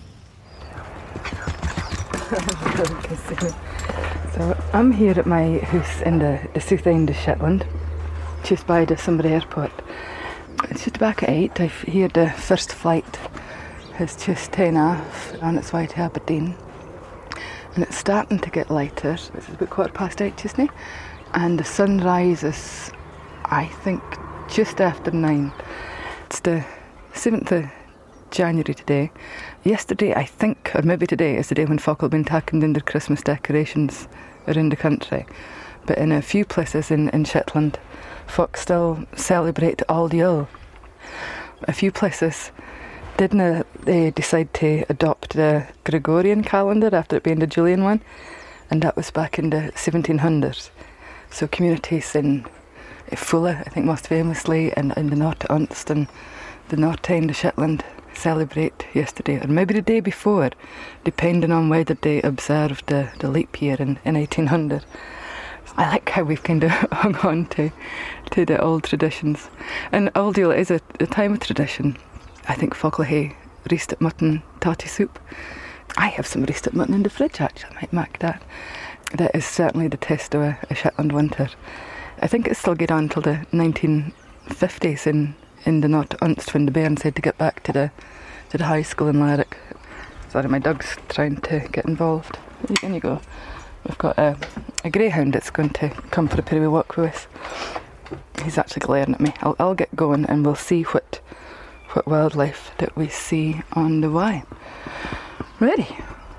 So I'm here at my house in the, the south end of Shetland, just by the Sunbury Airport. It's just back at eight. I've heard the first flight has just taken off on its way to Aberdeen, and it's starting to get lighter. It's about quarter past eight just now, and the sun rises, I think, just after nine. It's the seventh of January today. Yesterday, I think, or maybe today, is the day when folk will have been tacking down their Christmas decorations around the country. But in a few places in, in Shetland, folk still celebrate All Yule. A few places didn't uh, they decide to adopt the Gregorian calendar after it being the Julian one, and that was back in the seventeen hundreds. So communities in Fulla, I think most famously, and in the North of Unst and the North End of Shetland celebrate yesterday, or maybe the day before, depending on whether they observed the, the leap year in, in eighteen hundred. I like how we've kind of hung on to to the old traditions. And Old Yule is a, a time of tradition. I think folk will hae roasted mutton toddy soup. I have some roasted mutton in the fridge, actually, I might mark that. That is certainly the test of a, a Shetland winter. I think it's still going on until the nineteen fifties in, in the North Unst when the bairns had to get back to the to the high school in Larrick. Sorry, my dog's trying to get involved. In you go. We've got a, a greyhound that's going to come for a pretty wee walk with us. He's actually glaring at me. I'll, I'll get going and we'll see what what wildlife that we see on the way. Ready?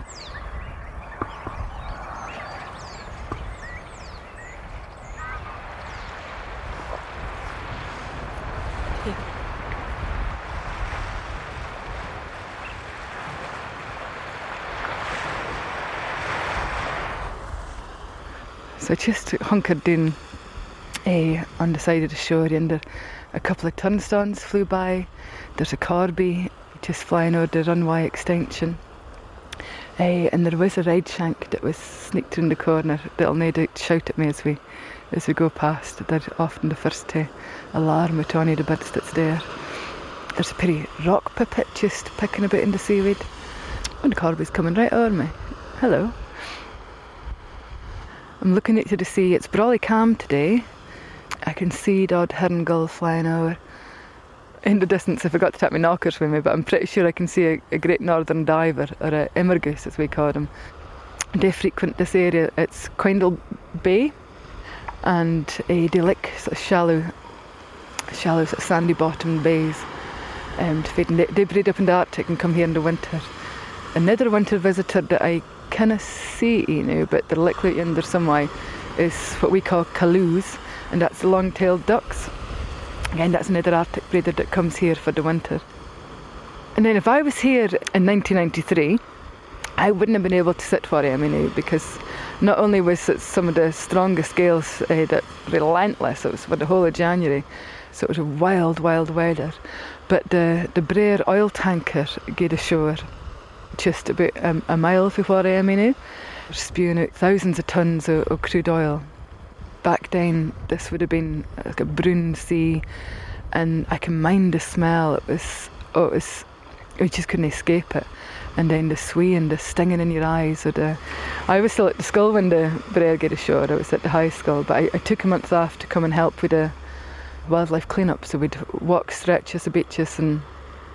So just hunkered down uh, on the side of the shore, and there, a couple of turnstones flew by. There's a corby just flying over the runway extension. Uh, and there was a redshank that was sneaked in the corner that'll no doubt shout at me as we as we go past. They're often the first to alarm with any of the birds that's there. There's a pretty rock pipit just picking about in the seaweed. And the corby's coming right over me. Hello. I'm looking out to the sea. It's brawly calm today. I can see the odd heron gull flying over. In the distance, I forgot to take my knockers with me, but I'm pretty sure I can see a, a great northern diver, or a immergoose as we call them. They frequent this area. It's Quindle Bay, and uh, they like sort of shallow, shallow sort of sandy bottomed bays. Um, to feed. And they, they breed up in the Arctic and come here in the winter. Another winter visitor that I kind of see, you know, but they're likely in there some way, is what we call caloos, and that's the long-tailed ducks. Again, that's another Arctic breeder that comes here for the winter. And then if I was here in nineteen ninety-three, I wouldn't have been able to sit for it, I mean, because not only was it some of the strongest gales uh, that relentless, it was for the whole of January, so it was a wild, wild weather, but the, the Brer oil tanker gave ashore just about a, a mile before I am in, spewing out thousands of tons of, of crude oil. Back then, this would have been like a brune sea, and I can mind the smell. It was, oh, it was, you just couldn't escape it. And then the swee and the stinging in your eyes. Or the, I was still at the Skull when the Brer got ashore. I was at the High Skull, but I, I took a month off to come and help with the wildlife clean-up. So we'd walk stretches the beaches and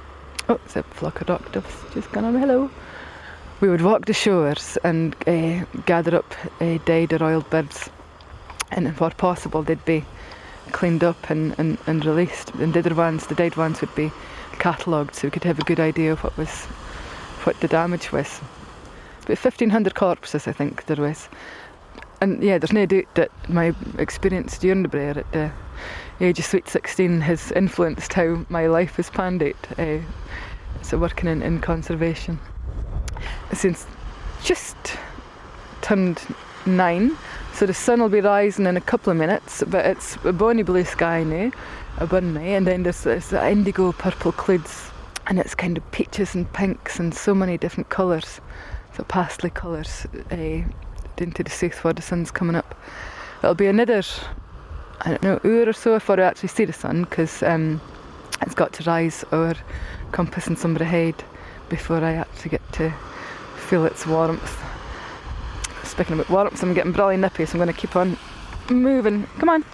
Oh, it's a flock of ducks just gone on. Hello. We would walk the shores and uh, gather up uh, dead or oiled birds, and if possible they'd be cleaned up and, and, and released, and the other ones, the dead ones, would be catalogued so we could have a good idea of what was what the damage was. About fifteen hundred corpses, I think there was. And yeah, there's no doubt that my experience during the Brer at the age of sweet sixteen has influenced how my life has panned out. Uh, so working in, in conservation. Since just turned nine, so the sun will be rising in a couple of minutes, but it's a bonny blue sky now, above me, and then there's this indigo purple clouds, and it's kind of peaches and pinks and so many different colours, so pastely colours, uh, into the south where the sun's coming up. It'll be another, I don't know, hour or so before I actually see the sun, because um, it's got to rise over compass and somebody head before I actually get to feel its warmth. Speaking about warmth, I'm getting brilliant nippy, so I'm going to keep on moving. Come on.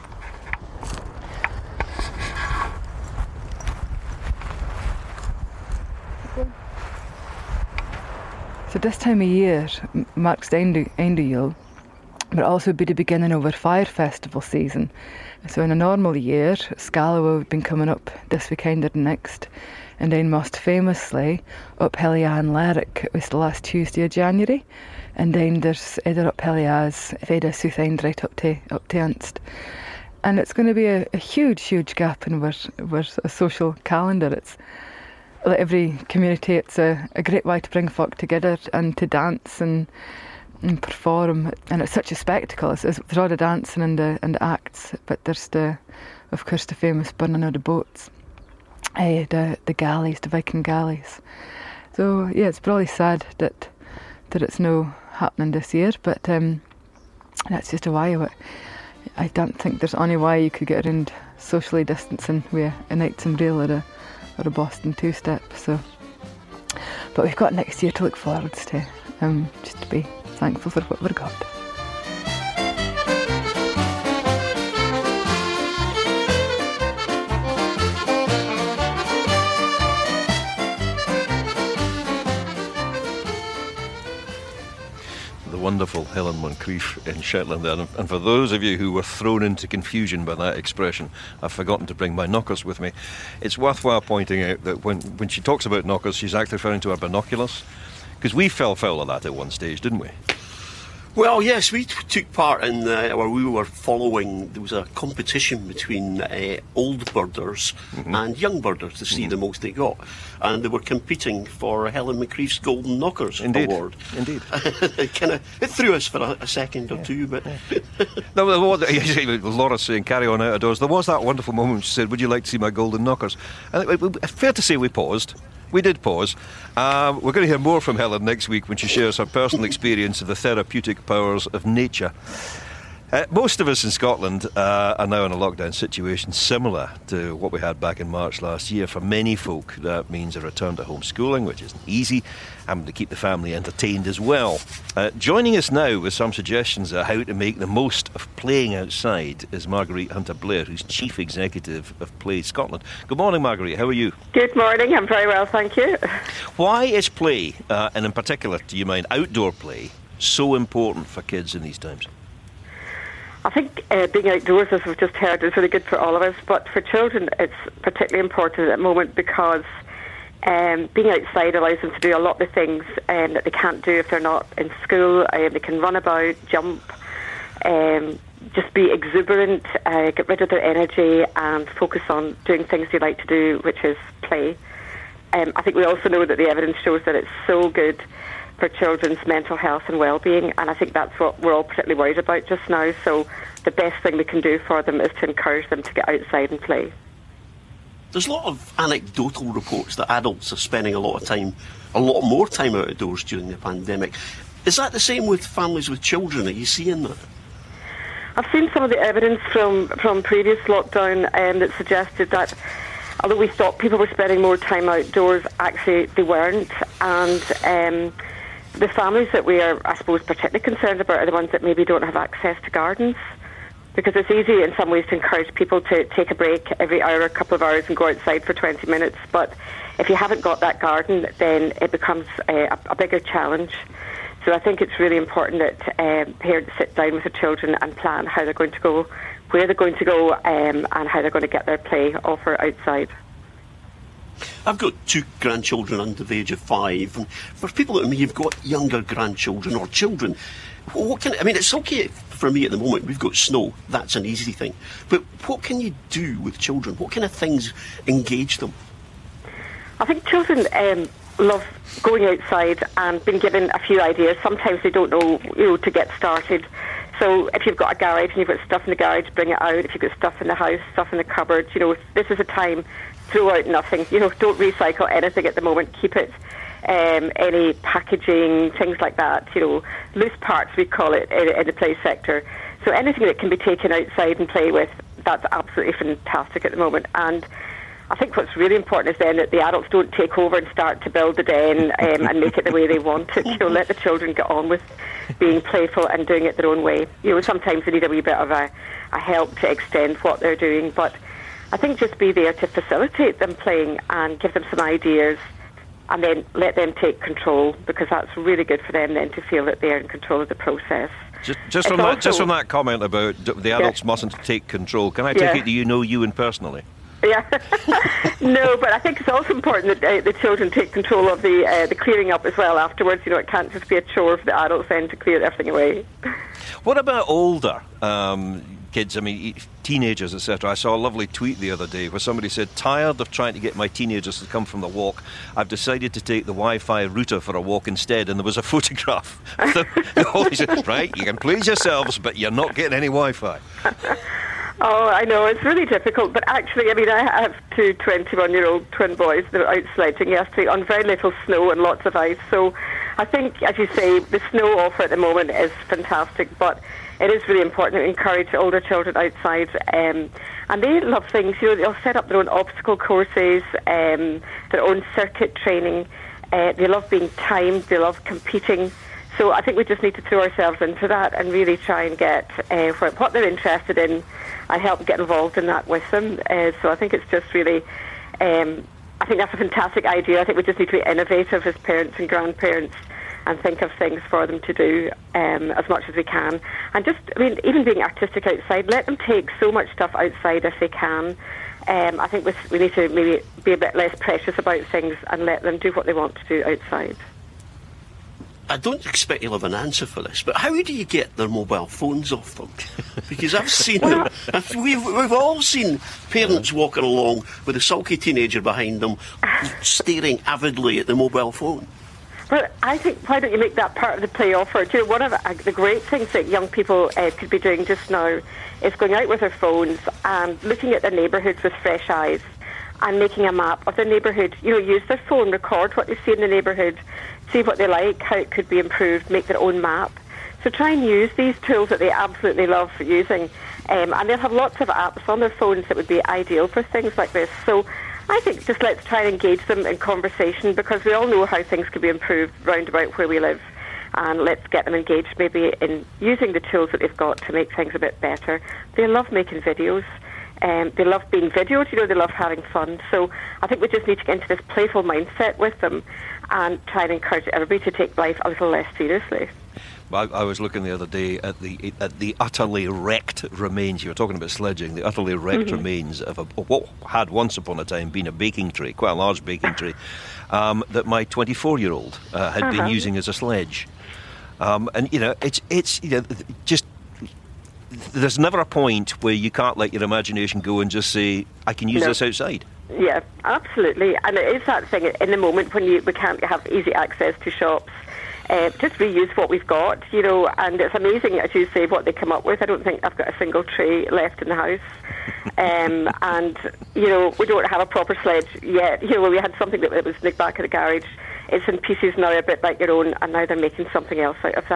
So this time of year marks the end of, end of Yule, but also be the beginning of our fire festival season. So in a normal year, Scalloway would have been coming up this weekend or the next, and then most famously up Helian Lerwick was the last Tuesday of January, and then there's either up Helias, Veda Southend right up to up to Ernst. And it's going to be a, a huge, huge gap in our, our social calendar. It's like every community, it's a, a great way to bring folk together and to dance and, and perform, and it's such a spectacle. It's, it's, there's all the dancing and the, and the acts, but there's the, of course, the famous burning of the boats. Uh, the the galleys, the Viking galleys. So yeah, it's probably sad that that it's no happening this year, but um, that's just a way of it. I don't think there's any way you could get around socially distancing with a Knights and Rail or a or a Boston two step. So, but we've got next year to look forward to, um, just to be thankful for what we've got. Wonderful Helen Moncrieff in Shetland there. And for those of you who were thrown into confusion by that expression, I've forgotten to bring my knockers with me. It's worthwhile pointing out that when, when she talks about knockers, she's actually referring to her binoculars, because we fell foul of that at one stage, didn't we? Well, yes, we t- took part in, uh, where we were following, there was a competition between uh, old birders mm-hmm. and young birders to see mm-hmm. the most they got. And they were competing for Helen Moncrieff's Golden Knockers Indeed. Award. Indeed. it kind of it threw us for a, a second or yeah. two, but... no, Laura's saying, carry on out of doors. There was that wonderful moment when she said, would you like to see my Golden Knockers? And it, it, fair to say we paused. We did pause. Um, we're going to hear more from Helen next week when she shares her personal experience of the therapeutic powers of nature. Uh, most of us in Scotland uh, are now in a lockdown situation similar to what we had back in March last year. For many folk, that means a return to homeschooling, which isn't easy, having to keep the family entertained as well. Uh, joining us now with some suggestions of how to make the most of playing outside is Marguerite Hunter-Blair, who's Chief Executive of Play Scotland. Good morning, Marguerite. How are you? Good morning. I'm very well, thank you. Why is play, uh, and in particular, do you mind outdoor play, so important for kids in these times? I think uh, being outdoors, as we've just heard, is really good for all of us, but for children it's particularly important at the moment because um, being outside allows them to do a lot of things um, that they can't do if they're not in school. Uh, they can run about, jump, um, just be exuberant, uh, get rid of their energy and focus on doing things they like to do, which is play. Um, I think we also know that the evidence shows that it's so good for children's mental health and well-being, and I think that's what we're all particularly worried about just now. So the best thing we can do for them is to encourage them to get outside and play. There's a lot of anecdotal reports that adults are spending a lot of time, a lot more time outdoors during the pandemic. Is that the same with families with children? Are you seeing that? I've seen some of the evidence from, from previous lockdown um, that suggested that although we thought people were spending more time outdoors, actually they weren't, and um, the families that we are, I suppose, particularly concerned about are the ones that maybe don't have access to gardens, because it's easy in some ways to encourage people to take a break every hour, a couple of hours and go outside for twenty minutes, but if you haven't got that garden, then it becomes a, a bigger challenge. So I think it's really important that um, parents sit down with the children and plan how they're going to go, where they're going to go, um, and how they're going to get their play offer outside. I've got two grandchildren under the age of five, and for people like me who've got younger grandchildren or children, what can I mean? It's okay for me at the moment. We've got snow; that's an easy thing. But what can you do with children? What kind of things engage them? I think children um, love going outside and being given a few ideas. Sometimes they don't know, you know, to get started. So if you've got a garage and you've got stuff in the garage, bring it out. If you've got stuff in the house, stuff in the cupboard, you know, this is a time. Throw out nothing. You know, don't recycle anything at the moment. Keep it. Um, any packaging, things like that. You know, loose parts we call it in, in the play sector. So anything that can be taken outside and play with, that's absolutely fantastic at the moment. And I think what's really important is then that the adults don't take over and start to build the den um, and make it the way they want it. You know, let the children get on with being playful and doing it their own way. You know, sometimes they need a wee bit of a, a help to extend what they're doing, but I think just be there to facilitate them playing and give them some ideas and then let them take control, because that's really good for them then to feel that they're in control of the process. Just, just, from, also, that, just from that comment about the adults yeah. mustn't take control, can I take yeah. it that you know Ewan personally? Yeah. No, but I think it's also important that uh, the children take control of the uh, the clearing up as well afterwards. You know, it can't just be a chore for the adults then to clear everything away. What about older um, kids? I mean, teenagers, et cetera. I saw a lovely tweet the other day where somebody said, tired of trying to get my teenagers to come from the walk, I've decided to take the Wi-Fi router for a walk instead. And there was a photograph. Said, right, you can please yourselves, but you're not getting any Wi-Fi. Oh, I know, it's really difficult, but actually, I mean, I have two twenty-one-year-old twin boys that are out sledging yesterday on very little snow and lots of ice, so I think, as you say, the snow offer at the moment is fantastic, but it is really important to encourage older children outside, um, and they love things, you know, they'll set up their own obstacle courses, um, their own circuit training, uh, they love being timed, they love competing. So I think we just need to throw ourselves into that and really try and get uh, what they're interested in and help get involved in that with them. Uh, so I think it's just really, um, I think that's a fantastic idea. I think we just need to be innovative as parents and grandparents and think of things for them to do um, as much as we can. And just, I mean, even being artistic outside, let them take so much stuff outside if they can. Um, I think we, we need to maybe be a bit less precious about things and let them do what they want to do outside. I don't expect you'll have an answer for this, but how do you get their mobile phones off them? Because I've seen them. We've, we've all seen parents walking along with a sulky teenager behind them, staring avidly at the mobile phone. Well, I think, why don't you make that part of the play offer? Do you know, one of uh, the great things that young people uh, could be doing just now is going out with their phones and looking at their neighbourhoods with fresh eyes and making a map of their neighbourhood. You know, use their phone, record what they see in the neighbourhood, see what they like, how it could be improved, make their own map. So try and use these tools that they absolutely love using. Um, and they'll have lots of apps on their phones that would be ideal for things like this. So I think just let's try and engage them in conversation, because we all know how things could be improved round about where we live. And let's get them engaged maybe in using the tools that they've got to make things a bit better. They love making videos. Um, they love being videoed, you know, they love having fun. So I think we just need to get into this playful mindset with them and try and encourage everybody to take life a little less seriously. I, I was looking the other day at the at the utterly wrecked remains. You were talking about sledging. The utterly wrecked mm-hmm. remains of, a, of what had once upon a time been a baking tray, quite a large baking tray, um, that my twenty-four-year-old uh, had uh-huh. been using as a sledge. Um, and you know, it's it's you know just. There's never a point where you can't let your imagination go and just say, I can use no. this outside. Yeah, absolutely. And it is that thing in the moment when you, we can't have easy access to shops. Uh, just reuse what we've got, you know, and it's amazing, as you say, what they come up with. I don't think I've got a single tray left in the house. um, and, you know, we don't have a proper sledge yet. You know, we had something that was nicked back in the garage. It's in pieces now, a bit like your own, and now they're making something else out of that.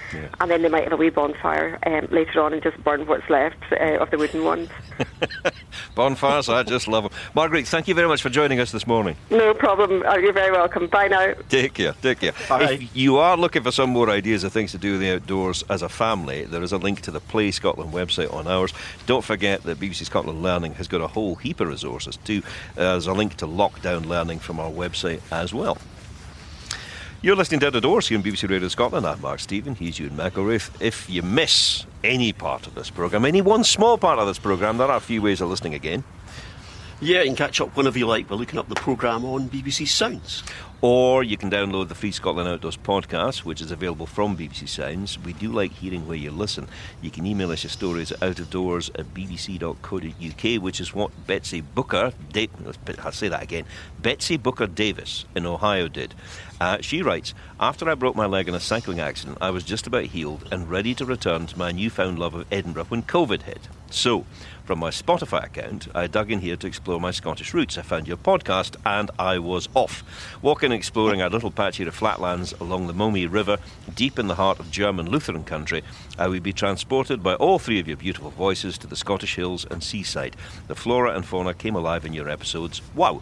Yeah. And then they might have a wee bonfire um, later on and just burn what's left uh, of the wooden ones. Bonfires, I just love them. Marguerite, thank you very much for joining us this morning. No problem. Uh, you're very welcome. Bye now. Take care, take care. Bye. If you are looking for some more ideas of things to do in the outdoors as a family, there is a link to the Play Scotland website on ours. Don't forget that B B C Scotland Learning has got a whole heap of resources too. Uh, there's a link to lockdown learning from our website as well. You're listening to Outdoors here on B B C Radio Scotland. I'm Mark Stephen, he's Ewan McElraith. If you miss any part of this programme, any one small part of this programme, there are a few ways of listening again. Yeah, you can catch up whenever you like by looking up the programme on B B C Sounds. Or you can download the free Scotland Outdoors podcast, which is available from B B C Sounds. We do like hearing where you listen. You can email us your stories at outofdoors at b b c dot co dot u k, which is what Betsy Booker, da- I'll say that again, Betsy Booker Davis in Ohio did. Uh, she writes, after I broke my leg in a cycling accident, I was just about healed and ready to return to my newfound love of Edinburgh when COVID hit. So, from my Spotify account, I dug in here to explore my Scottish roots. I found your podcast and I was off. Walking and exploring our little patch here of flatlands along the Momie River, deep in the heart of German Lutheran country, I would be transported by all three of your beautiful voices to the Scottish hills and seaside. The flora and fauna came alive in your episodes. Wow.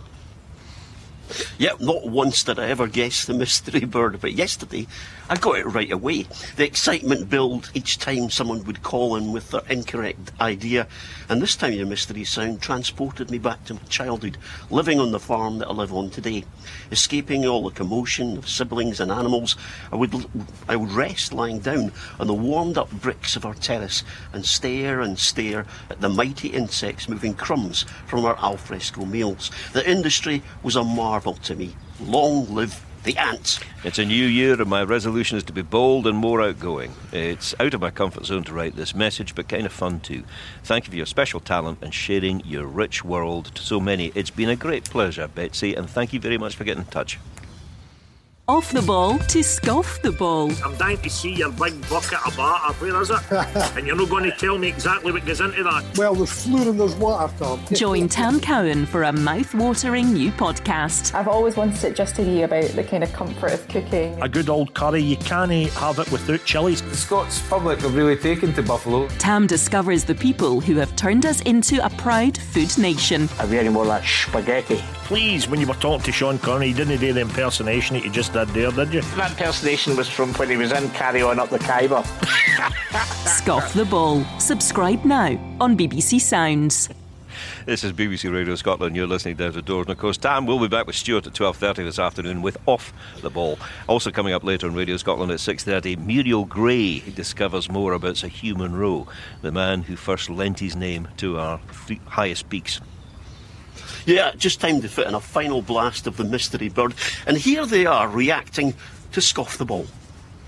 Yep, not once did I ever guess the mystery bird, but yesterday I got it right away. The excitement built each time someone would call in with their incorrect idea, and this time your mystery sound transported me back to my childhood, living on the farm that I live on today. Escaping all the commotion of siblings and animals, I would I would rest lying down on the warmed up bricks of our terrace and stare and stare at the mighty insects moving crumbs from our alfresco meals. The industry was a marvel to me. Long live the ants. It's a new year and my resolution is to be bold and more outgoing. It's out of my comfort zone to write this message, but kind of fun too. Thank you for your special talent and sharing your rich world to so many. It's been a great pleasure, Betsy, and thank you very much for getting in touch. Off the ball to scoff the ball. I'm dying to see your big bucket of batter. Where is it? And you're not going to tell me exactly what goes into that. Well, there's fluid and there's water, Tom. Join Tam Cowan for a mouth-watering new podcast. I've always wanted it just to hear about the kind of comfort of cooking. A good old curry, you can't have it without chilies. The Scots public have really taken to Buffalo. Tam discovers the people who have turned us into a proud food nation. Are we any more like spaghetti? Please, when you were talking to Sean Connery, you didn't do the impersonation that you just did there, did you? That impersonation was from when he was in Carry On Up the Khyber. Scoff the Ball. Subscribe now on B B C Sounds. This is B B C Radio Scotland. You're listening to Out of Doors. And of course, Tam will be back with Stuart at twelve thirty this afternoon with Off the Ball. Also coming up later on Radio Scotland at six thirty, Muriel Gray discovers more about Sir Hugh Munro, the man who first lent his name to our th- highest peaks. Yeah, just time to fit in a final blast of the mystery bird. And here they are reacting to Scoff the Ball.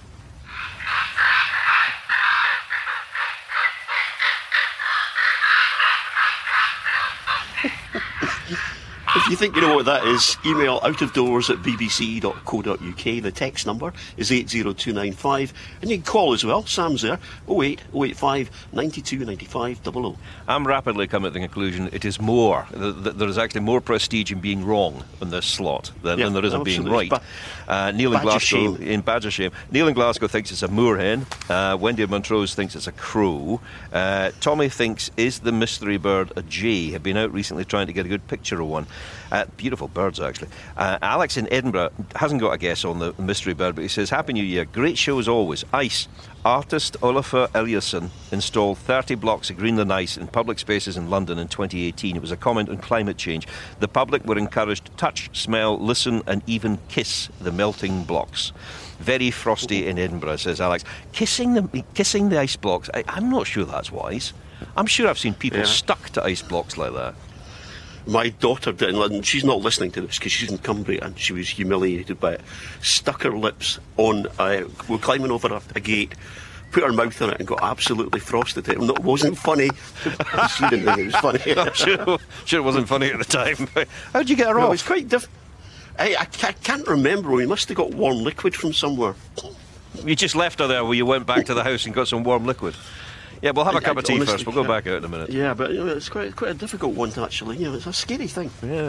If you think you know what that is, email outofdoors at b b c dot co dot u k. The text number is eight zero two nine five, and you can call as well. Sam's there, oh eight oh eight five nine two nine five double oh. I'm rapidly coming to the conclusion it is more, there is actually more prestige in being wrong in this slot than, yeah, than there is in being right. Ba- uh, Neil in Glasgow, shame. in Badger Shame. Neil in Glasgow thinks it's a moorhen. Uh, Wendy in Montrose thinks it's a crow. Uh, Tommy thinks, is the mystery bird a jay? Have been out recently trying to get a good picture of one. Uh, beautiful birds, actually. Uh, Alex in Edinburgh hasn't got a guess on the mystery bird, but he says, Happy New Year. Great show as always. Ice. Artist Olafur Eliasson installed thirty blocks of Greenland ice in public spaces in London in twenty eighteen. It was a comment on climate change. The public were encouraged to touch, smell, listen and even kiss the melting blocks. Very frosty in Edinburgh, says Alex. Kissing the, kissing the ice blocks, I, I'm not sure that's wise. I'm sure I've seen people yeah. stuck to ice blocks like that. My daughter did in London, she's not listening to this because she's in Cumbria and she was humiliated by it, stuck her lips on, uh, we're climbing over a, a gate, put her mouth in it and got absolutely frosted. It wasn't funny. She didn't think it was funny. I'm sure, sure it wasn't funny at the time. How'd you get her no, off? It's quite different. I, I, I can't remember. We must have got warm liquid from somewhere. You just left her there where you went back to the house and got some warm liquid. Yeah, we'll have a I, cup I, of tea honestly, first. We'll go back out in a minute. Yeah, but you know, it's quite quite a difficult one to actually. You know, it's a scary thing. Yeah.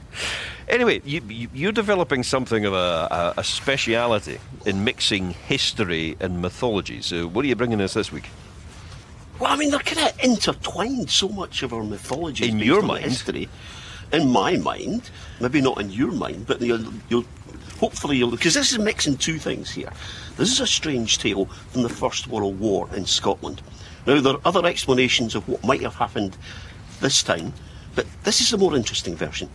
Anyway, you, you, you're developing something of a, a, a speciality in mixing history and mythology. So what are you bringing us this week? Well, I mean, they're kind of intertwined. So much of our mythology in is your on mind, history. In my mind, maybe not in your mind, but you'll, you'll hopefully you'll, because this is mixing two things here. This is a strange tale from the First World War in Scotland. Now, there are other explanations of what might have happened this time, but this is the more interesting version.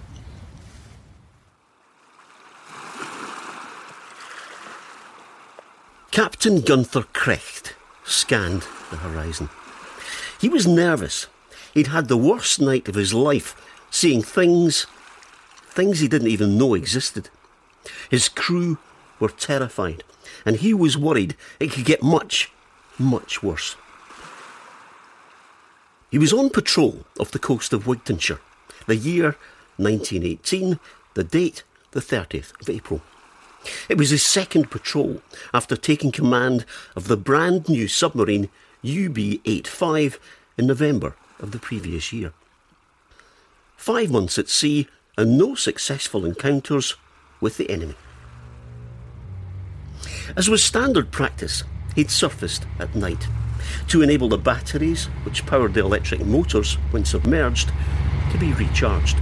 Captain Gunther Krecht scanned the horizon. He was nervous. He'd had the worst night of his life, seeing things, things he didn't even know existed. His crew were terrified, and he was worried it could get much, much worse. He was on patrol off the coast of Wigtonshire, the year nineteen eighteen, the date the thirtieth of April. It was his second patrol after taking command of the brand new submarine U B eighty-five in November of the previous year. Five months at sea and no successful encounters with the enemy. As was standard practice, he'd surfaced at night to enable the batteries, which powered the electric motors when submerged, to be recharged.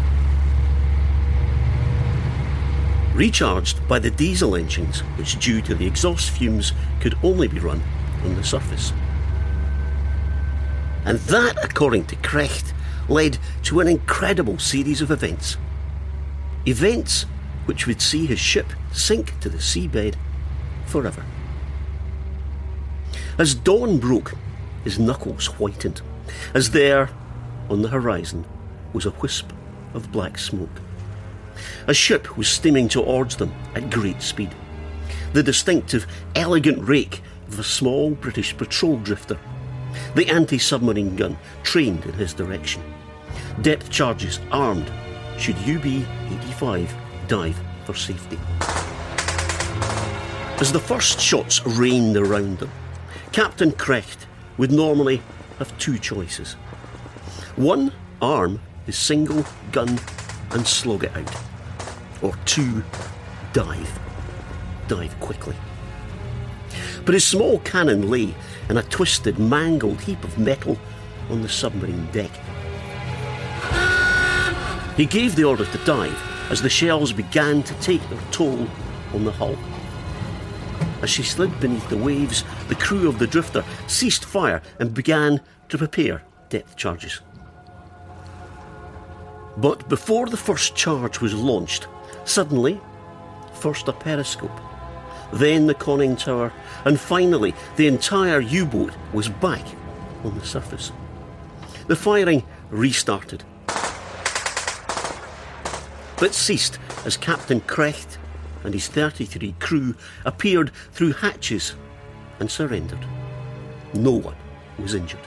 Recharged by the diesel engines, which due to the exhaust fumes could only be run on the surface. And that, according to Krecht, led to an incredible series of events. Events which would see his ship sink to the seabed forever. As dawn broke, his knuckles whitened, as there, on the horizon, was a wisp of black smoke. A ship was steaming towards them at great speed. The distinctive, elegant rake of a small British patrol drifter. The anti-submarine gun trained in his direction. Depth charges armed should U B eighty-five dive for safety. As the first shots rained around them, Captain Krecht would normally have two choices. One, arm his single gun and slog it out. Or two, dive. Dive quickly. But his small cannon lay in a twisted, mangled heap of metal on the submarine deck. He gave the order to dive as the shells began to take their toll on the hull. As she slid beneath the waves, the crew of the drifter ceased fire and began to prepare depth charges. But before the first charge was launched, suddenly, first a periscope, then the conning tower, and finally the entire U-boat was back on the surface. The firing restarted, but ceased as Captain Krecht and his thirty-three crew appeared through hatches and surrendered. No one was injured.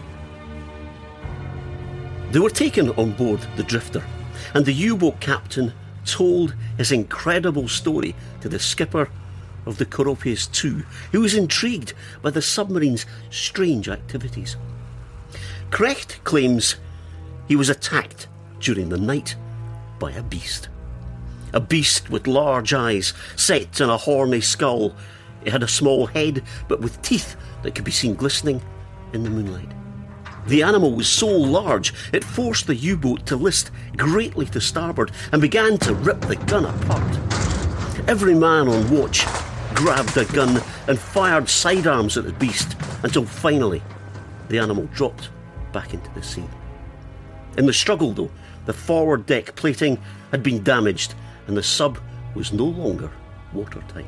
They were taken on board the drifter, and the U-boat captain told his incredible story to the skipper of the Coropius two, who was intrigued by the submarine's strange activities. Krecht claims he was attacked during the night by a beast. A beast with large eyes set in a horny skull. It had a small head, but with teeth that could be seen glistening in the moonlight. The animal was so large, it forced the U-boat to list greatly to starboard and began to rip the gun apart. Every man on watch grabbed a gun and fired sidearms at the beast until finally the animal dropped back into the sea. In the struggle, though, the forward deck plating had been damaged and the sub was no longer watertight.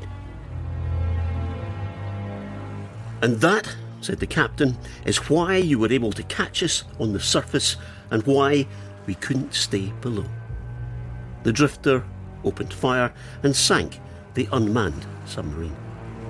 And that, said the captain, is why you were able to catch us on the surface and why we couldn't stay below. The drifter opened fire and sank the unmanned submarine.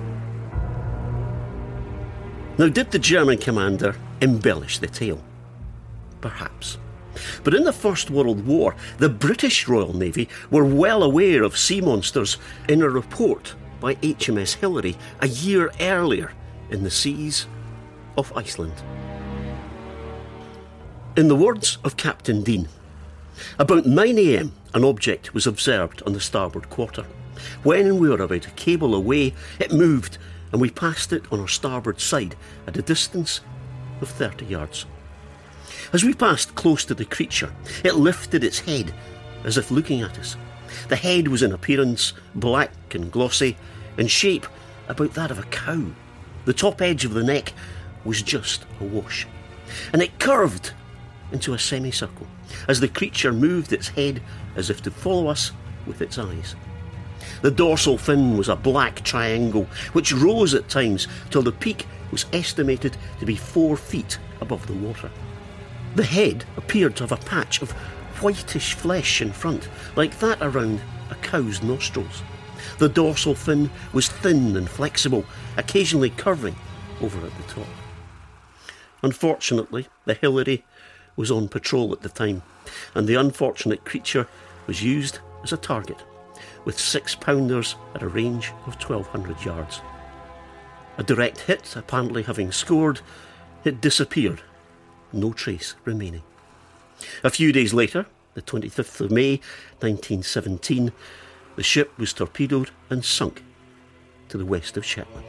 Now, did the German commander embellish the tale? Perhaps. But in the First World War, the British Royal Navy were well aware of sea monsters in a report by H M S Hillary a year earlier in the seas of Iceland. In the words of Captain Dean, about nine a.m, an object was observed on the starboard quarter. When we were about a cable away, it moved, and we passed it on our starboard side at a distance of thirty yards. As we passed close to the creature, it lifted its head as if looking at us. The head was in appearance black and glossy, in shape about that of a cow. The top edge of the neck was just awash, and it curved into a semicircle as the creature moved its head as if to follow us with its eyes. The dorsal fin was a black triangle which rose at times till the peak was estimated to be four feet above the water. The head appeared to have a patch of whitish flesh in front, like that around a cow's nostrils. The dorsal fin was thin and flexible, occasionally curving over at the top. Unfortunately, the Hillary was on patrol at the time, and the unfortunate creature was used as a target, with six-pounders at a range of twelve hundred yards. A direct hit apparently having scored, it disappeared, no trace remaining. A few days later, the twenty-fifth of May nineteen seventeen, the ship was torpedoed and sunk to the west of Shetland.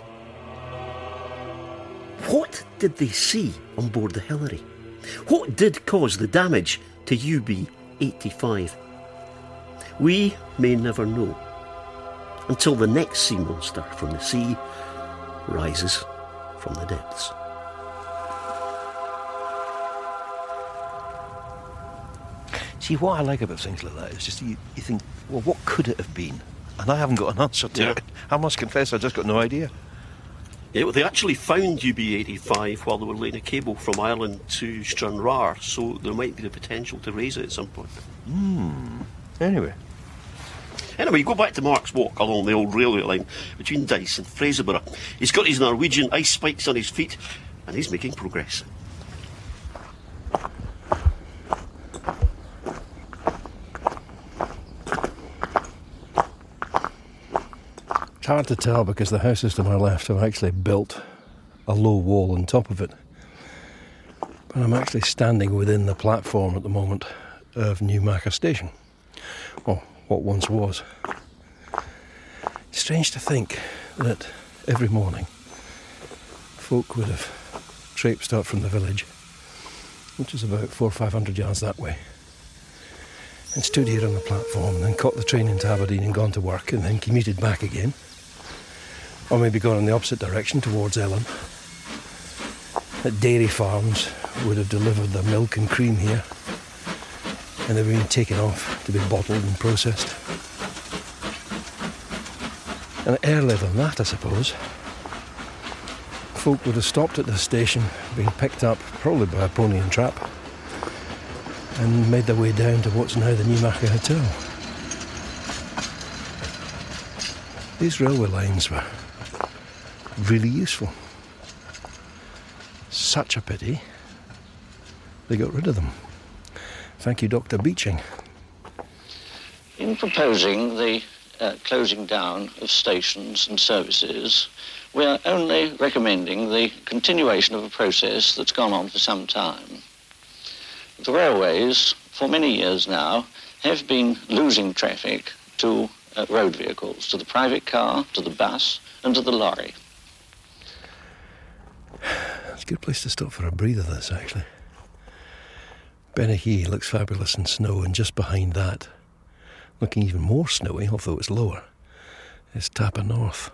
What did they see on board the Hillary? What did cause the damage to U B eighty-five? We may never know, until the next sea monster from the sea rises from the depths. See, what I like about things like that is just you, you think, well, what could it have been? And I haven't got an answer to Yeah. it. I must confess, I just got no idea. Yeah, well, they actually found U B eighty-five while they were laying a cable from Ireland to Stranraer, so there might be the potential to raise it at some point. Hmm. Anyway. Anyway, go back to Mark's walk along the old railway line between Dice and Fraserburgh. He's got his Norwegian ice spikes on his feet, and he's making progress. It's hard to tell because the houses to my left have actually built a low wall on top of it. But I'm actually standing within the platform at the moment of Newmarket Station. Well, what once was. It's strange to think that every morning folk would have traipsed out from the village, which is about four or five hundred yards that way, and stood here on the platform and then caught the train into Aberdeen and gone to work and then commuted back again, or maybe gone in the opposite direction towards Ellon. That dairy farms would have delivered their milk and cream here, and they were being taken off to be bottled and processed. And earlier than that, I suppose, folk would have stopped at the station, being picked up probably by a pony and trap, and made their way down to what's now the Newmarket Hotel. These railway lines were really useful. Such a pity they got rid of them. Thank you, Doctor Beeching. In proposing the uh, closing down of stations and services, we are only recommending the continuation of a process that's gone on for some time. The railways, for many years now, have been losing traffic to uh, road vehicles, to the private car, to the bus, and to the lorry. It's a good place to stop for a breather, this, actually. Benahee looks fabulous in snow, and just behind that, looking even more snowy, although it's lower, is Tapa North.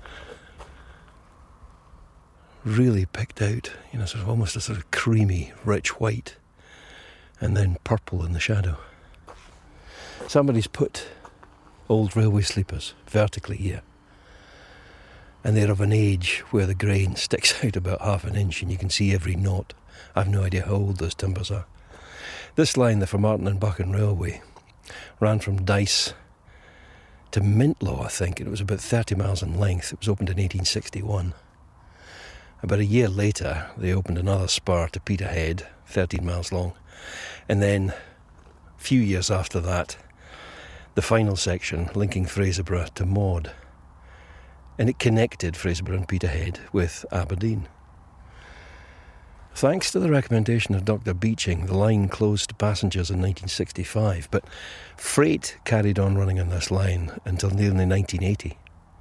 Really picked out, you know, sort of almost a sort of creamy, rich white, and then purple in the shadow. Somebody's put old railway sleepers vertically here, and they're of an age where the grain sticks out about half an inch and you can see every knot. I've no idea how old those timbers are. This line, the Formartine and Buchan Railway, ran from Dice to Mintlaw, I think, and it was about thirty miles in length. It was opened in eighteen sixty-one. About a year later, they opened another spur to Peterhead, thirteen miles long, and then a few years after that, the final section linking Fraserburgh to Maud, and it connected Fraserburgh and Peterhead with Aberdeen. Thanks to the recommendation of Doctor Beeching, the line closed to passengers in nineteen sixty-five, but freight carried on running on this line until nearly nineteen eighty.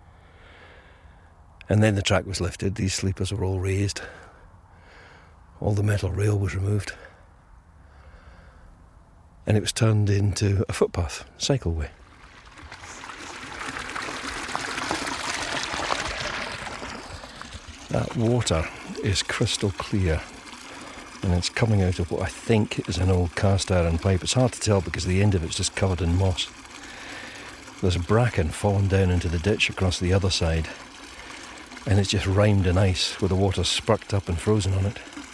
And then the track was lifted, these sleepers were all raised, all the metal rail was removed, and it was turned into a footpath, cycleway. That water is crystal clear, and it's coming out of what I think is an old cast iron pipe. It's hard to tell because the end of it's just covered in moss. There's bracken fallen down into the ditch across the other side, and it's just rimed in ice with the water spurked up and frozen on it.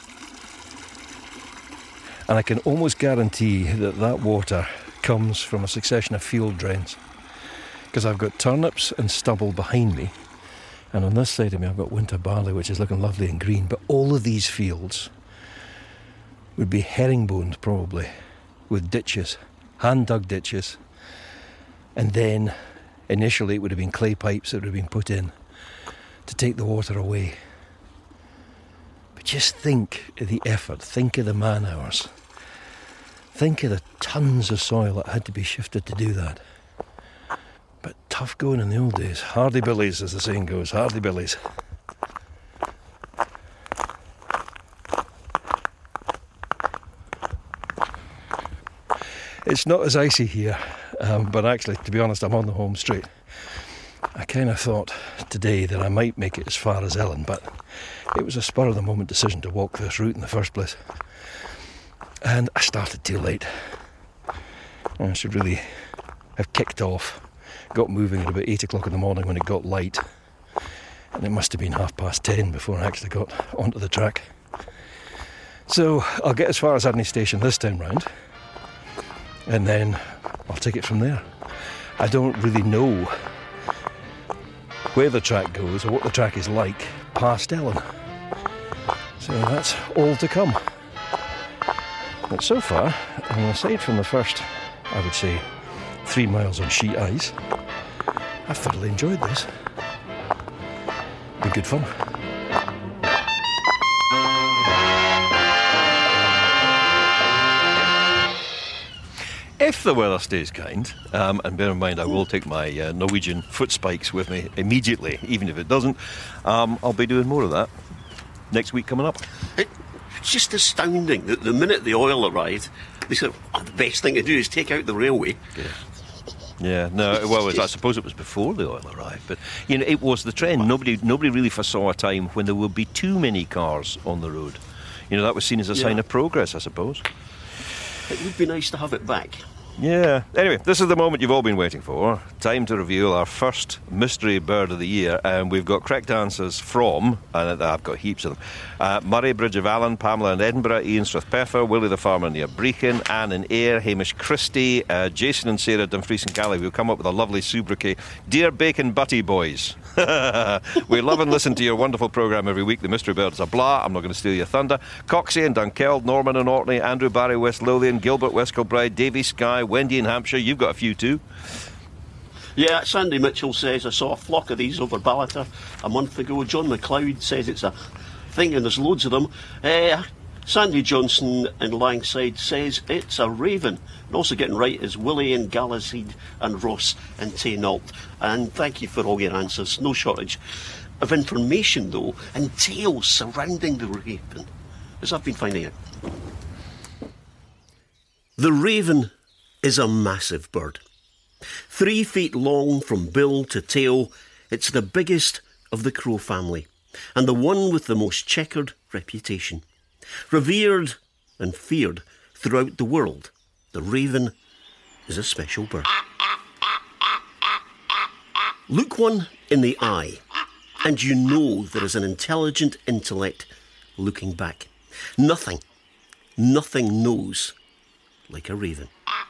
And I can almost guarantee that that water comes from a succession of field drains, because I've got turnips and stubble behind me, and on this side of me I've got winter barley, which is looking lovely and green. But all of these fields would be herringboned probably, with ditches, hand-dug ditches, and then initially it would have been clay pipes that would have been put in to take the water away. But just think of the effort, think of the man hours, think of the tons of soil that had to be shifted to do that. But tough going in the old days. Hardy billies, as the saying goes, hardy billies. It's not as icy here, um, but actually, to be honest, I'm on the home straight. I kind of thought today that I might make it as far as Ellen, but it was a spur-of-the-moment decision to walk this route in the first place. And I started too late. I should really have kicked off, got moving at about eight o'clock in the morning when it got light, and it must have been half past ten before I actually got onto the track. So I'll get as far as Adney Station this time round, and then I'll take it from there. I don't really know where the track goes or what the track is like past Ellen. So that's all to come. But so far, and aside from the first, I would say, three miles on sheet ice, I've thoroughly enjoyed this. Been good fun. If the weather stays kind, um, and bear in mind I will take my uh, Norwegian foot spikes with me immediately, even if it doesn't, um, I'll be doing more of that next week coming up. It's just astounding that the minute the oil arrived, they said, oh, the best thing to do is take out the railway. Yeah. Yeah, no, well, it was, I suppose it was before the oil arrived, but, you know, it was the trend. Nobody nobody really foresaw a time when there would be too many cars on the road. You know, that was seen as a Yeah. sign of progress, I suppose. It would be nice to have it back. Yeah. Anyway, this is the moment you've all been waiting for. Time to reveal our first mystery bird of the year, and we've got correct answers from, and I've got heaps of them, uh, Murray, Bridge of Allen, Pamela in Edinburgh, Ian Strathpeffer, Willie the Farmer near Brechin, Anne in Ayr, Hamish Christie, uh, Jason and Sarah Dumfries and Cali. We'll come up with a lovely sobriquet. Dear Bacon Butty Boys. We love and listen to your wonderful programme every week. The Mystery Birds are blah. I'm not going to steal your thunder. Coxie and Dunkeld, Norman and Orkney, Andrew Barry, West Lothian, Gilbert, West Kilbride, Davy Skye, Wendy in Hampshire. You've got a few too. Yeah, Sandy Mitchell says, I saw a flock of these over Ballater a month ago. John McLeod says it's a thing and there's loads of them. Uh, Sandy Johnson in Langside says it's a raven. And also getting right is Willie in Gallasheed and Ross in Taynault. And thank you for all your answers. No shortage of information, though, and tales surrounding the raven, as I've been finding out. The raven is a massive bird. Three feet long from bill to tail, it's the biggest of the crow family, and the one with the most checkered reputation. Revered and feared throughout the world, the raven is a special bird. Look one in the eye, and you know there is an intelligent intellect looking back. Nothing, nothing knows like a raven.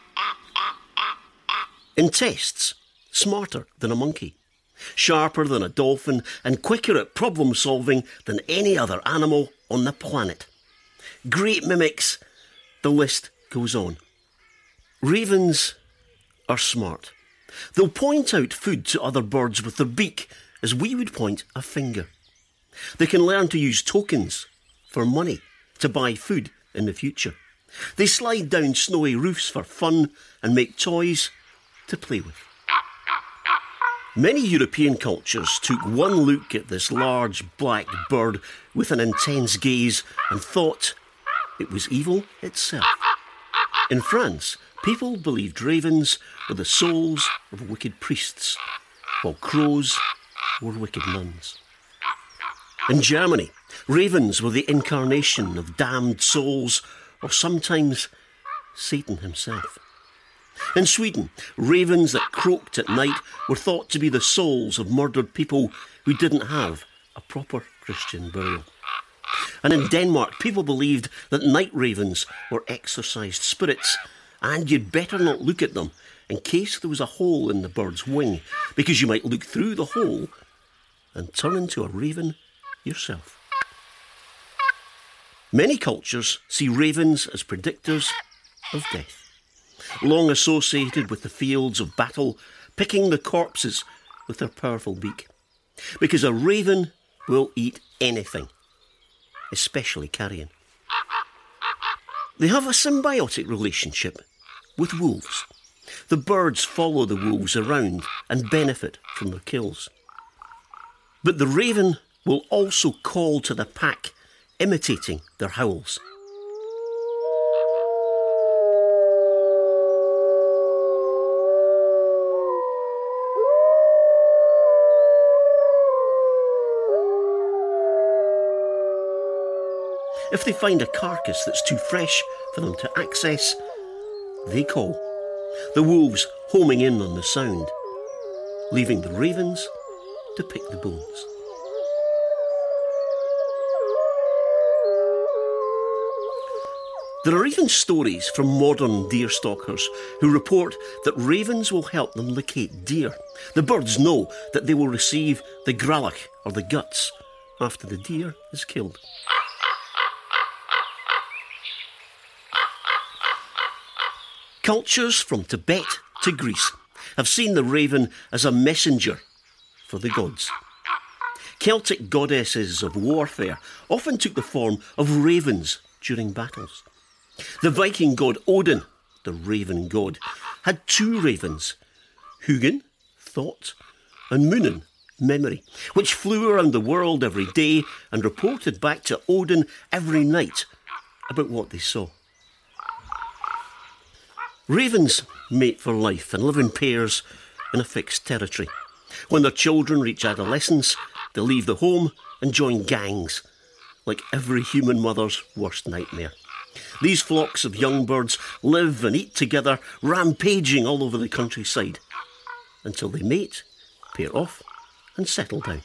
In tests, smarter than a monkey, sharper than a dolphin, and quicker at problem solving than any other animal on the planet. Great mimics, the list goes on. Ravens are smart. They'll point out food to other birds with their beak as we would point a finger. They can learn to use tokens for money to buy food in the future. They slide down snowy roofs for fun and make toys to play with. Many European cultures took one look at this large black bird with an intense gaze and thought it was evil itself. In France, people believed ravens were the souls of wicked priests, while crows were wicked nuns. In Germany, ravens were the incarnation of damned souls, or sometimes Satan himself. In Sweden, ravens that croaked at night were thought to be the souls of murdered people who didn't have a proper Christian burial. And in Denmark, people believed that night ravens were exorcised spirits, and you'd better not look at them in case there was a hole in the bird's wing, because you might look through the hole and turn into a raven yourself. Many cultures see ravens as predictors of death, long associated with the fields of battle, picking the corpses with their powerful beak. Because a raven will eat anything, especially carrion. They have a symbiotic relationship with wolves. The birds follow the wolves around and benefit from their kills. But the raven will also call to the pack, imitating their howls. If they find a carcass that's too fresh for them to access, they call, the wolves homing in on the sound, leaving the ravens to pick the bones. There are even stories from modern deer stalkers who report that ravens will help them locate deer. The birds know that they will receive the gralach, or the guts, after the deer is killed. Cultures from Tibet to Greece have seen the raven as a messenger for the gods. Celtic goddesses of warfare often took the form of ravens during battles. The Viking god Odin, the raven god, had two ravens, Hugin, thought, and Munin, memory, which flew around the world every day and reported back to Odin every night about what they saw. Ravens mate for life and live in pairs in a fixed territory. When their children reach adolescence, they leave the home and join gangs, like every human mother's worst nightmare. These flocks of young birds live and eat together, rampaging all over the countryside, until they mate, pair off, and settle down.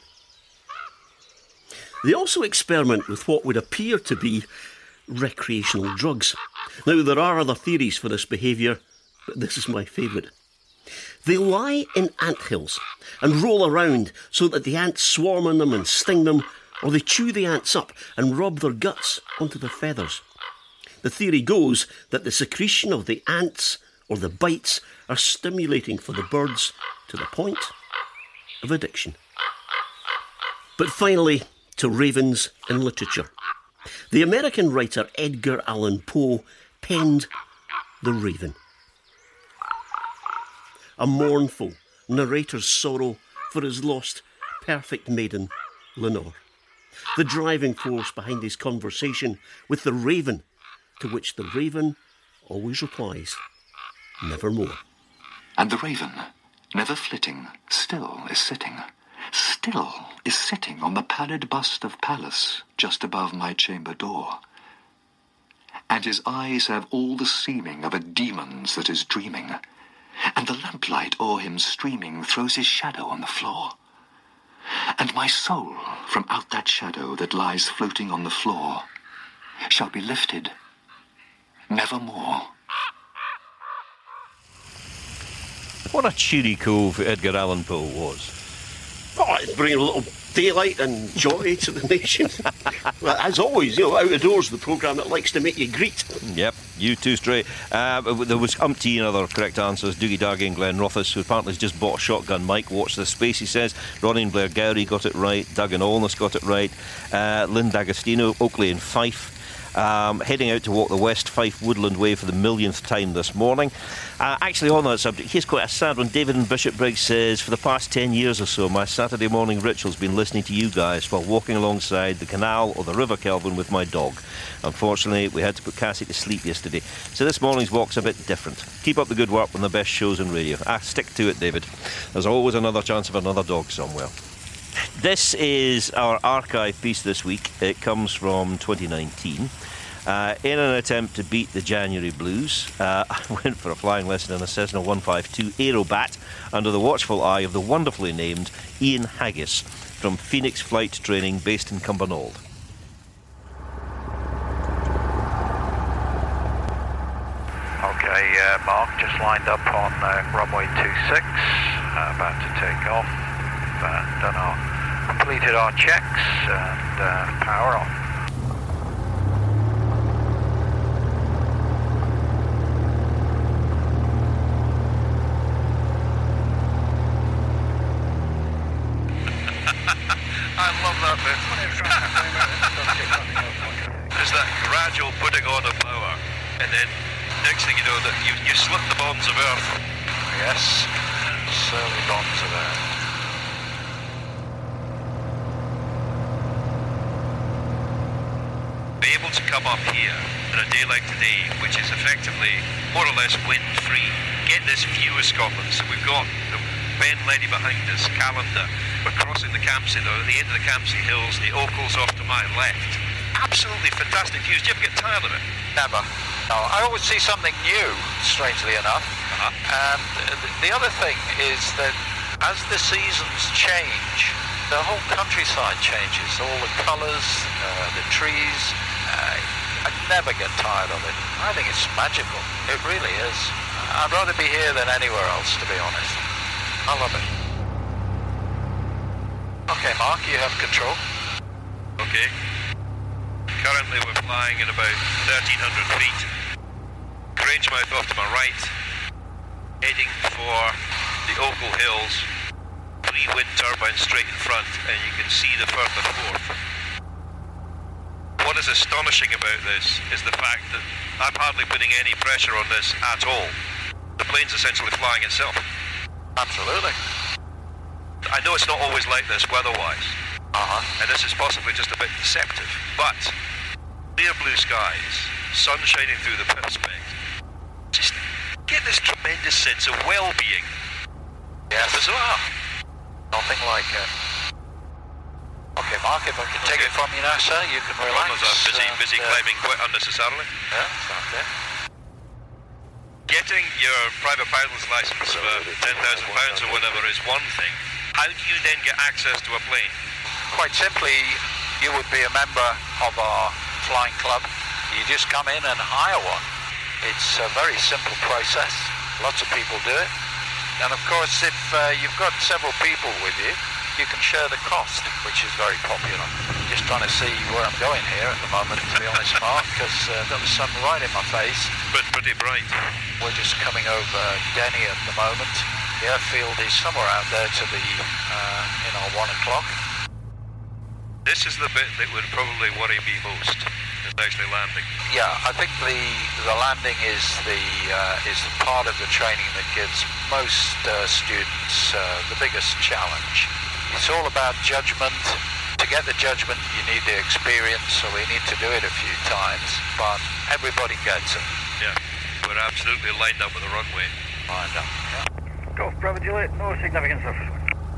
They also experiment with what would appear to be recreational drugs. Now, there are other theories for this behaviour, but this is my favourite. They lie in anthills and roll around so that the ants swarm on them and sting them, or they chew the ants up and rub their guts onto their feathers. The theory goes that the secretion of the ants or the bites are stimulating for the birds to the point of addiction. But finally, to ravens in literature. The American writer Edgar Allan Poe penned The Raven, a mournful narrator's sorrow for his lost perfect maiden, Lenore. The driving force behind his conversation with the raven, to which the raven always replies, nevermore. And the raven, never flitting, still is sitting, still is sitting on the pallid bust of Pallas just above my chamber door. And his eyes have all the seeming of a demon's that is dreaming, and the lamplight o'er him streaming throws his shadow on the floor. And my soul, from out that shadow that lies floating on the floor, shall be lifted nevermore. What a cheery cove Edgar Allan Poe was. Oh, it's bringing a little daylight and joy to the nation. Well, as always, you know, Out of Doors, the programme that likes to make you greet. Yep, you too straight. Uh, there was umpteen other correct answers. Doogie Dargy and Glenn Rothis, who apparently has just bought a shotgun mic. Watch this space, he says. Ronnie and Blair Gowrie got it right. Doug and Allness got it right. Uh, Lynn D'Agostino, Oakley and Fife. Um, heading out to walk the West Fife Woodland Way for the millionth time this morning. Uh, actually, on that subject, here's quite a sad one. David in Bishopbriggs says, for the past ten years or so, my Saturday morning ritual's been listening to you guys while walking alongside the canal or the River Kelvin with my dog. Unfortunately, we had to put Cassie to sleep yesterday, so this morning's walk's a bit different. Keep up the good work on the best shows on radio. Ah, stick to it, David. There's always another chance of another dog somewhere. This is our archive piece this week. It comes from twenty nineteen. Uh, in an attempt to beat the January blues, uh, I went for a flying lesson in a Cessna one fifty-two Aerobat under the watchful eye of the wonderfully named Ian Haggis from Phoenix Flight Training based in Cumbernauld. Okay, uh, Mark, just lined up on uh, runway two six, uh, about to take off. Uh, done our, completed our checks and uh, power on. I love that bit. There's that gradual putting on of power, and then next thing you know, that you, you slip the bonds of earth. Yes, surly bonds of earth. Be able to come up here on a day like today, which is effectively more or less wind-free, get this view of Scotland. So we've got the Ben Ledy behind us, Callander. We're crossing the Campsie though, at the end of the Campsie Hills, the Ochils off to my left. Absolutely fantastic views. Do you ever get tired of it? Never. No, I always see something new, strangely enough. Uh-huh. And the other thing is that as the seasons change, the whole countryside changes. All the colours, uh, the trees. Uh, I never get tired of it. I think it's magical. It really is. I'd rather be here than anywhere else, to be honest. I love it. Okay, Mark, you have control. Okay. Currently we're flying at about thirteen hundred feet. Grangemouth off to my right. Heading for the Ochil Hills. Three wind turbines straight in front, and you can see the Firth of Forth. What is astonishing about this is the fact that I'm hardly putting any pressure on this at all. The plane's essentially flying itself. Absolutely. I know it's not always like this weather-wise, uh-huh. and this is possibly just a bit deceptive, but clear blue skies, sun shining through the perspex, just get this tremendous sense of well-being. Yes. Bizarre. Nothing like it. Okay, Mark, if I can take okay. it from you now, sir, you can relax. Runners are busy, and, busy uh, climbing quite unnecessarily. Yeah, sounds good. Getting your private pilot's license for ten thousand pounds or whatever is one thing. How do you then get access to a plane? Quite simply, you would be a member of our flying club. You just come in and hire one. It's a very simple process. Lots of people do it. And of course, if uh, you've got several people with you, you can share the cost, which is very popular. Just trying to see where I'm going here at the moment, to be honest, Mark, because uh, I've got the sun right in my face. But pretty bright. We're just coming over Denny at the moment. The airfield is somewhere out there to the, uh, you know, one o'clock. This is the bit that would probably worry me most, is actually landing. Yeah, I think the the landing is the uh, is the part of the training that gives most uh, students uh, the biggest challenge. It's all about judgment. To get the judgment, you need the experience, so we need to do it a few times, but everybody gets it. Yeah, we're absolutely lined up with the runway. Lined up, yeah. Golf Bravo Juliet, no significant surface.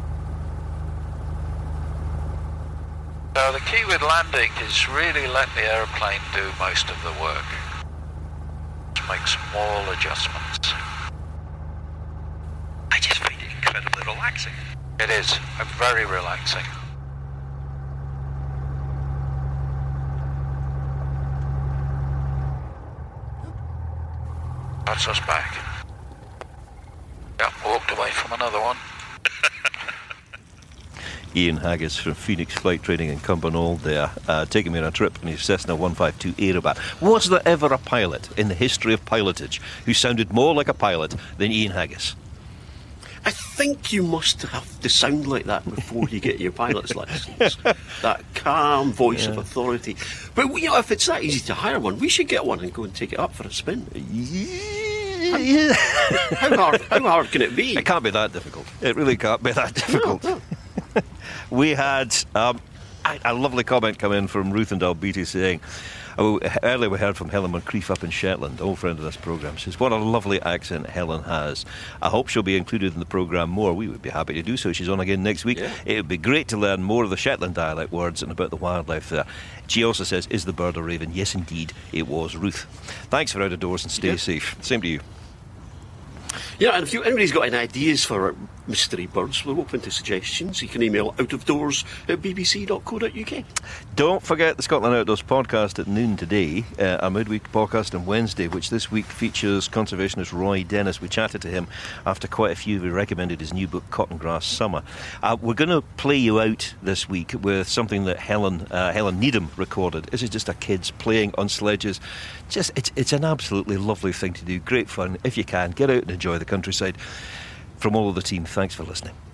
So the key with landing is really let the aeroplane do most of the work. Just make small adjustments. I just find it incredibly relaxing. It is, very relaxing. That's us back. Yeah, walked away from another one. Ian Haggis from Phoenix Flight Training in Cumbernauld there, uh, taking me on a trip in his Cessna one fifty-two Aerobat. Was there ever a pilot in the history of pilotage who sounded more like a pilot than Ian Haggis? I think you must have to sound like that before you get your pilot's licence. That calm voice Yeah. of authority. But, you know, if it's that easy to hire one, we should get one and go and take it up for a spin. How, how hard? How hard can it be? It can't be that difficult. It really can't be that difficult. No, no. We had um, a, a lovely comment come in from Ruth and Dalbeattie saying, oh, earlier we heard from Helen Moncrief up in Shetland, old friend of this programme. She says, what a lovely accent Helen has. I hope she'll be included in the programme more. We would be happy to do so. She's on again next week. Yeah. It would be great to learn more of the Shetland dialect words and about the wildlife there. She also says, is the bird a raven? Yes, indeed, it was Ruth. Thanks for Out of Doors and stay Yeah. safe. Same to you. Yeah, and if you, anybody's got any ideas for mystery birds, we're open to suggestions. You can email outofdoors at b b c dot co dot u k. Don't forget the Scotland Outdoors podcast at noon today, uh, a midweek podcast on Wednesday, which this week features conservationist Roy Dennis. We chatted to him after quite a few. We recommended his new book, Cotton Grass Summer. Uh, we're going to play you out this week with something that Helen uh, Helen Needham recorded. This is just a kids playing on sledges. Just it's it's an absolutely lovely thing to do. Great fun. If you can, get out and enjoy the countryside. From all of the team, thanks for listening.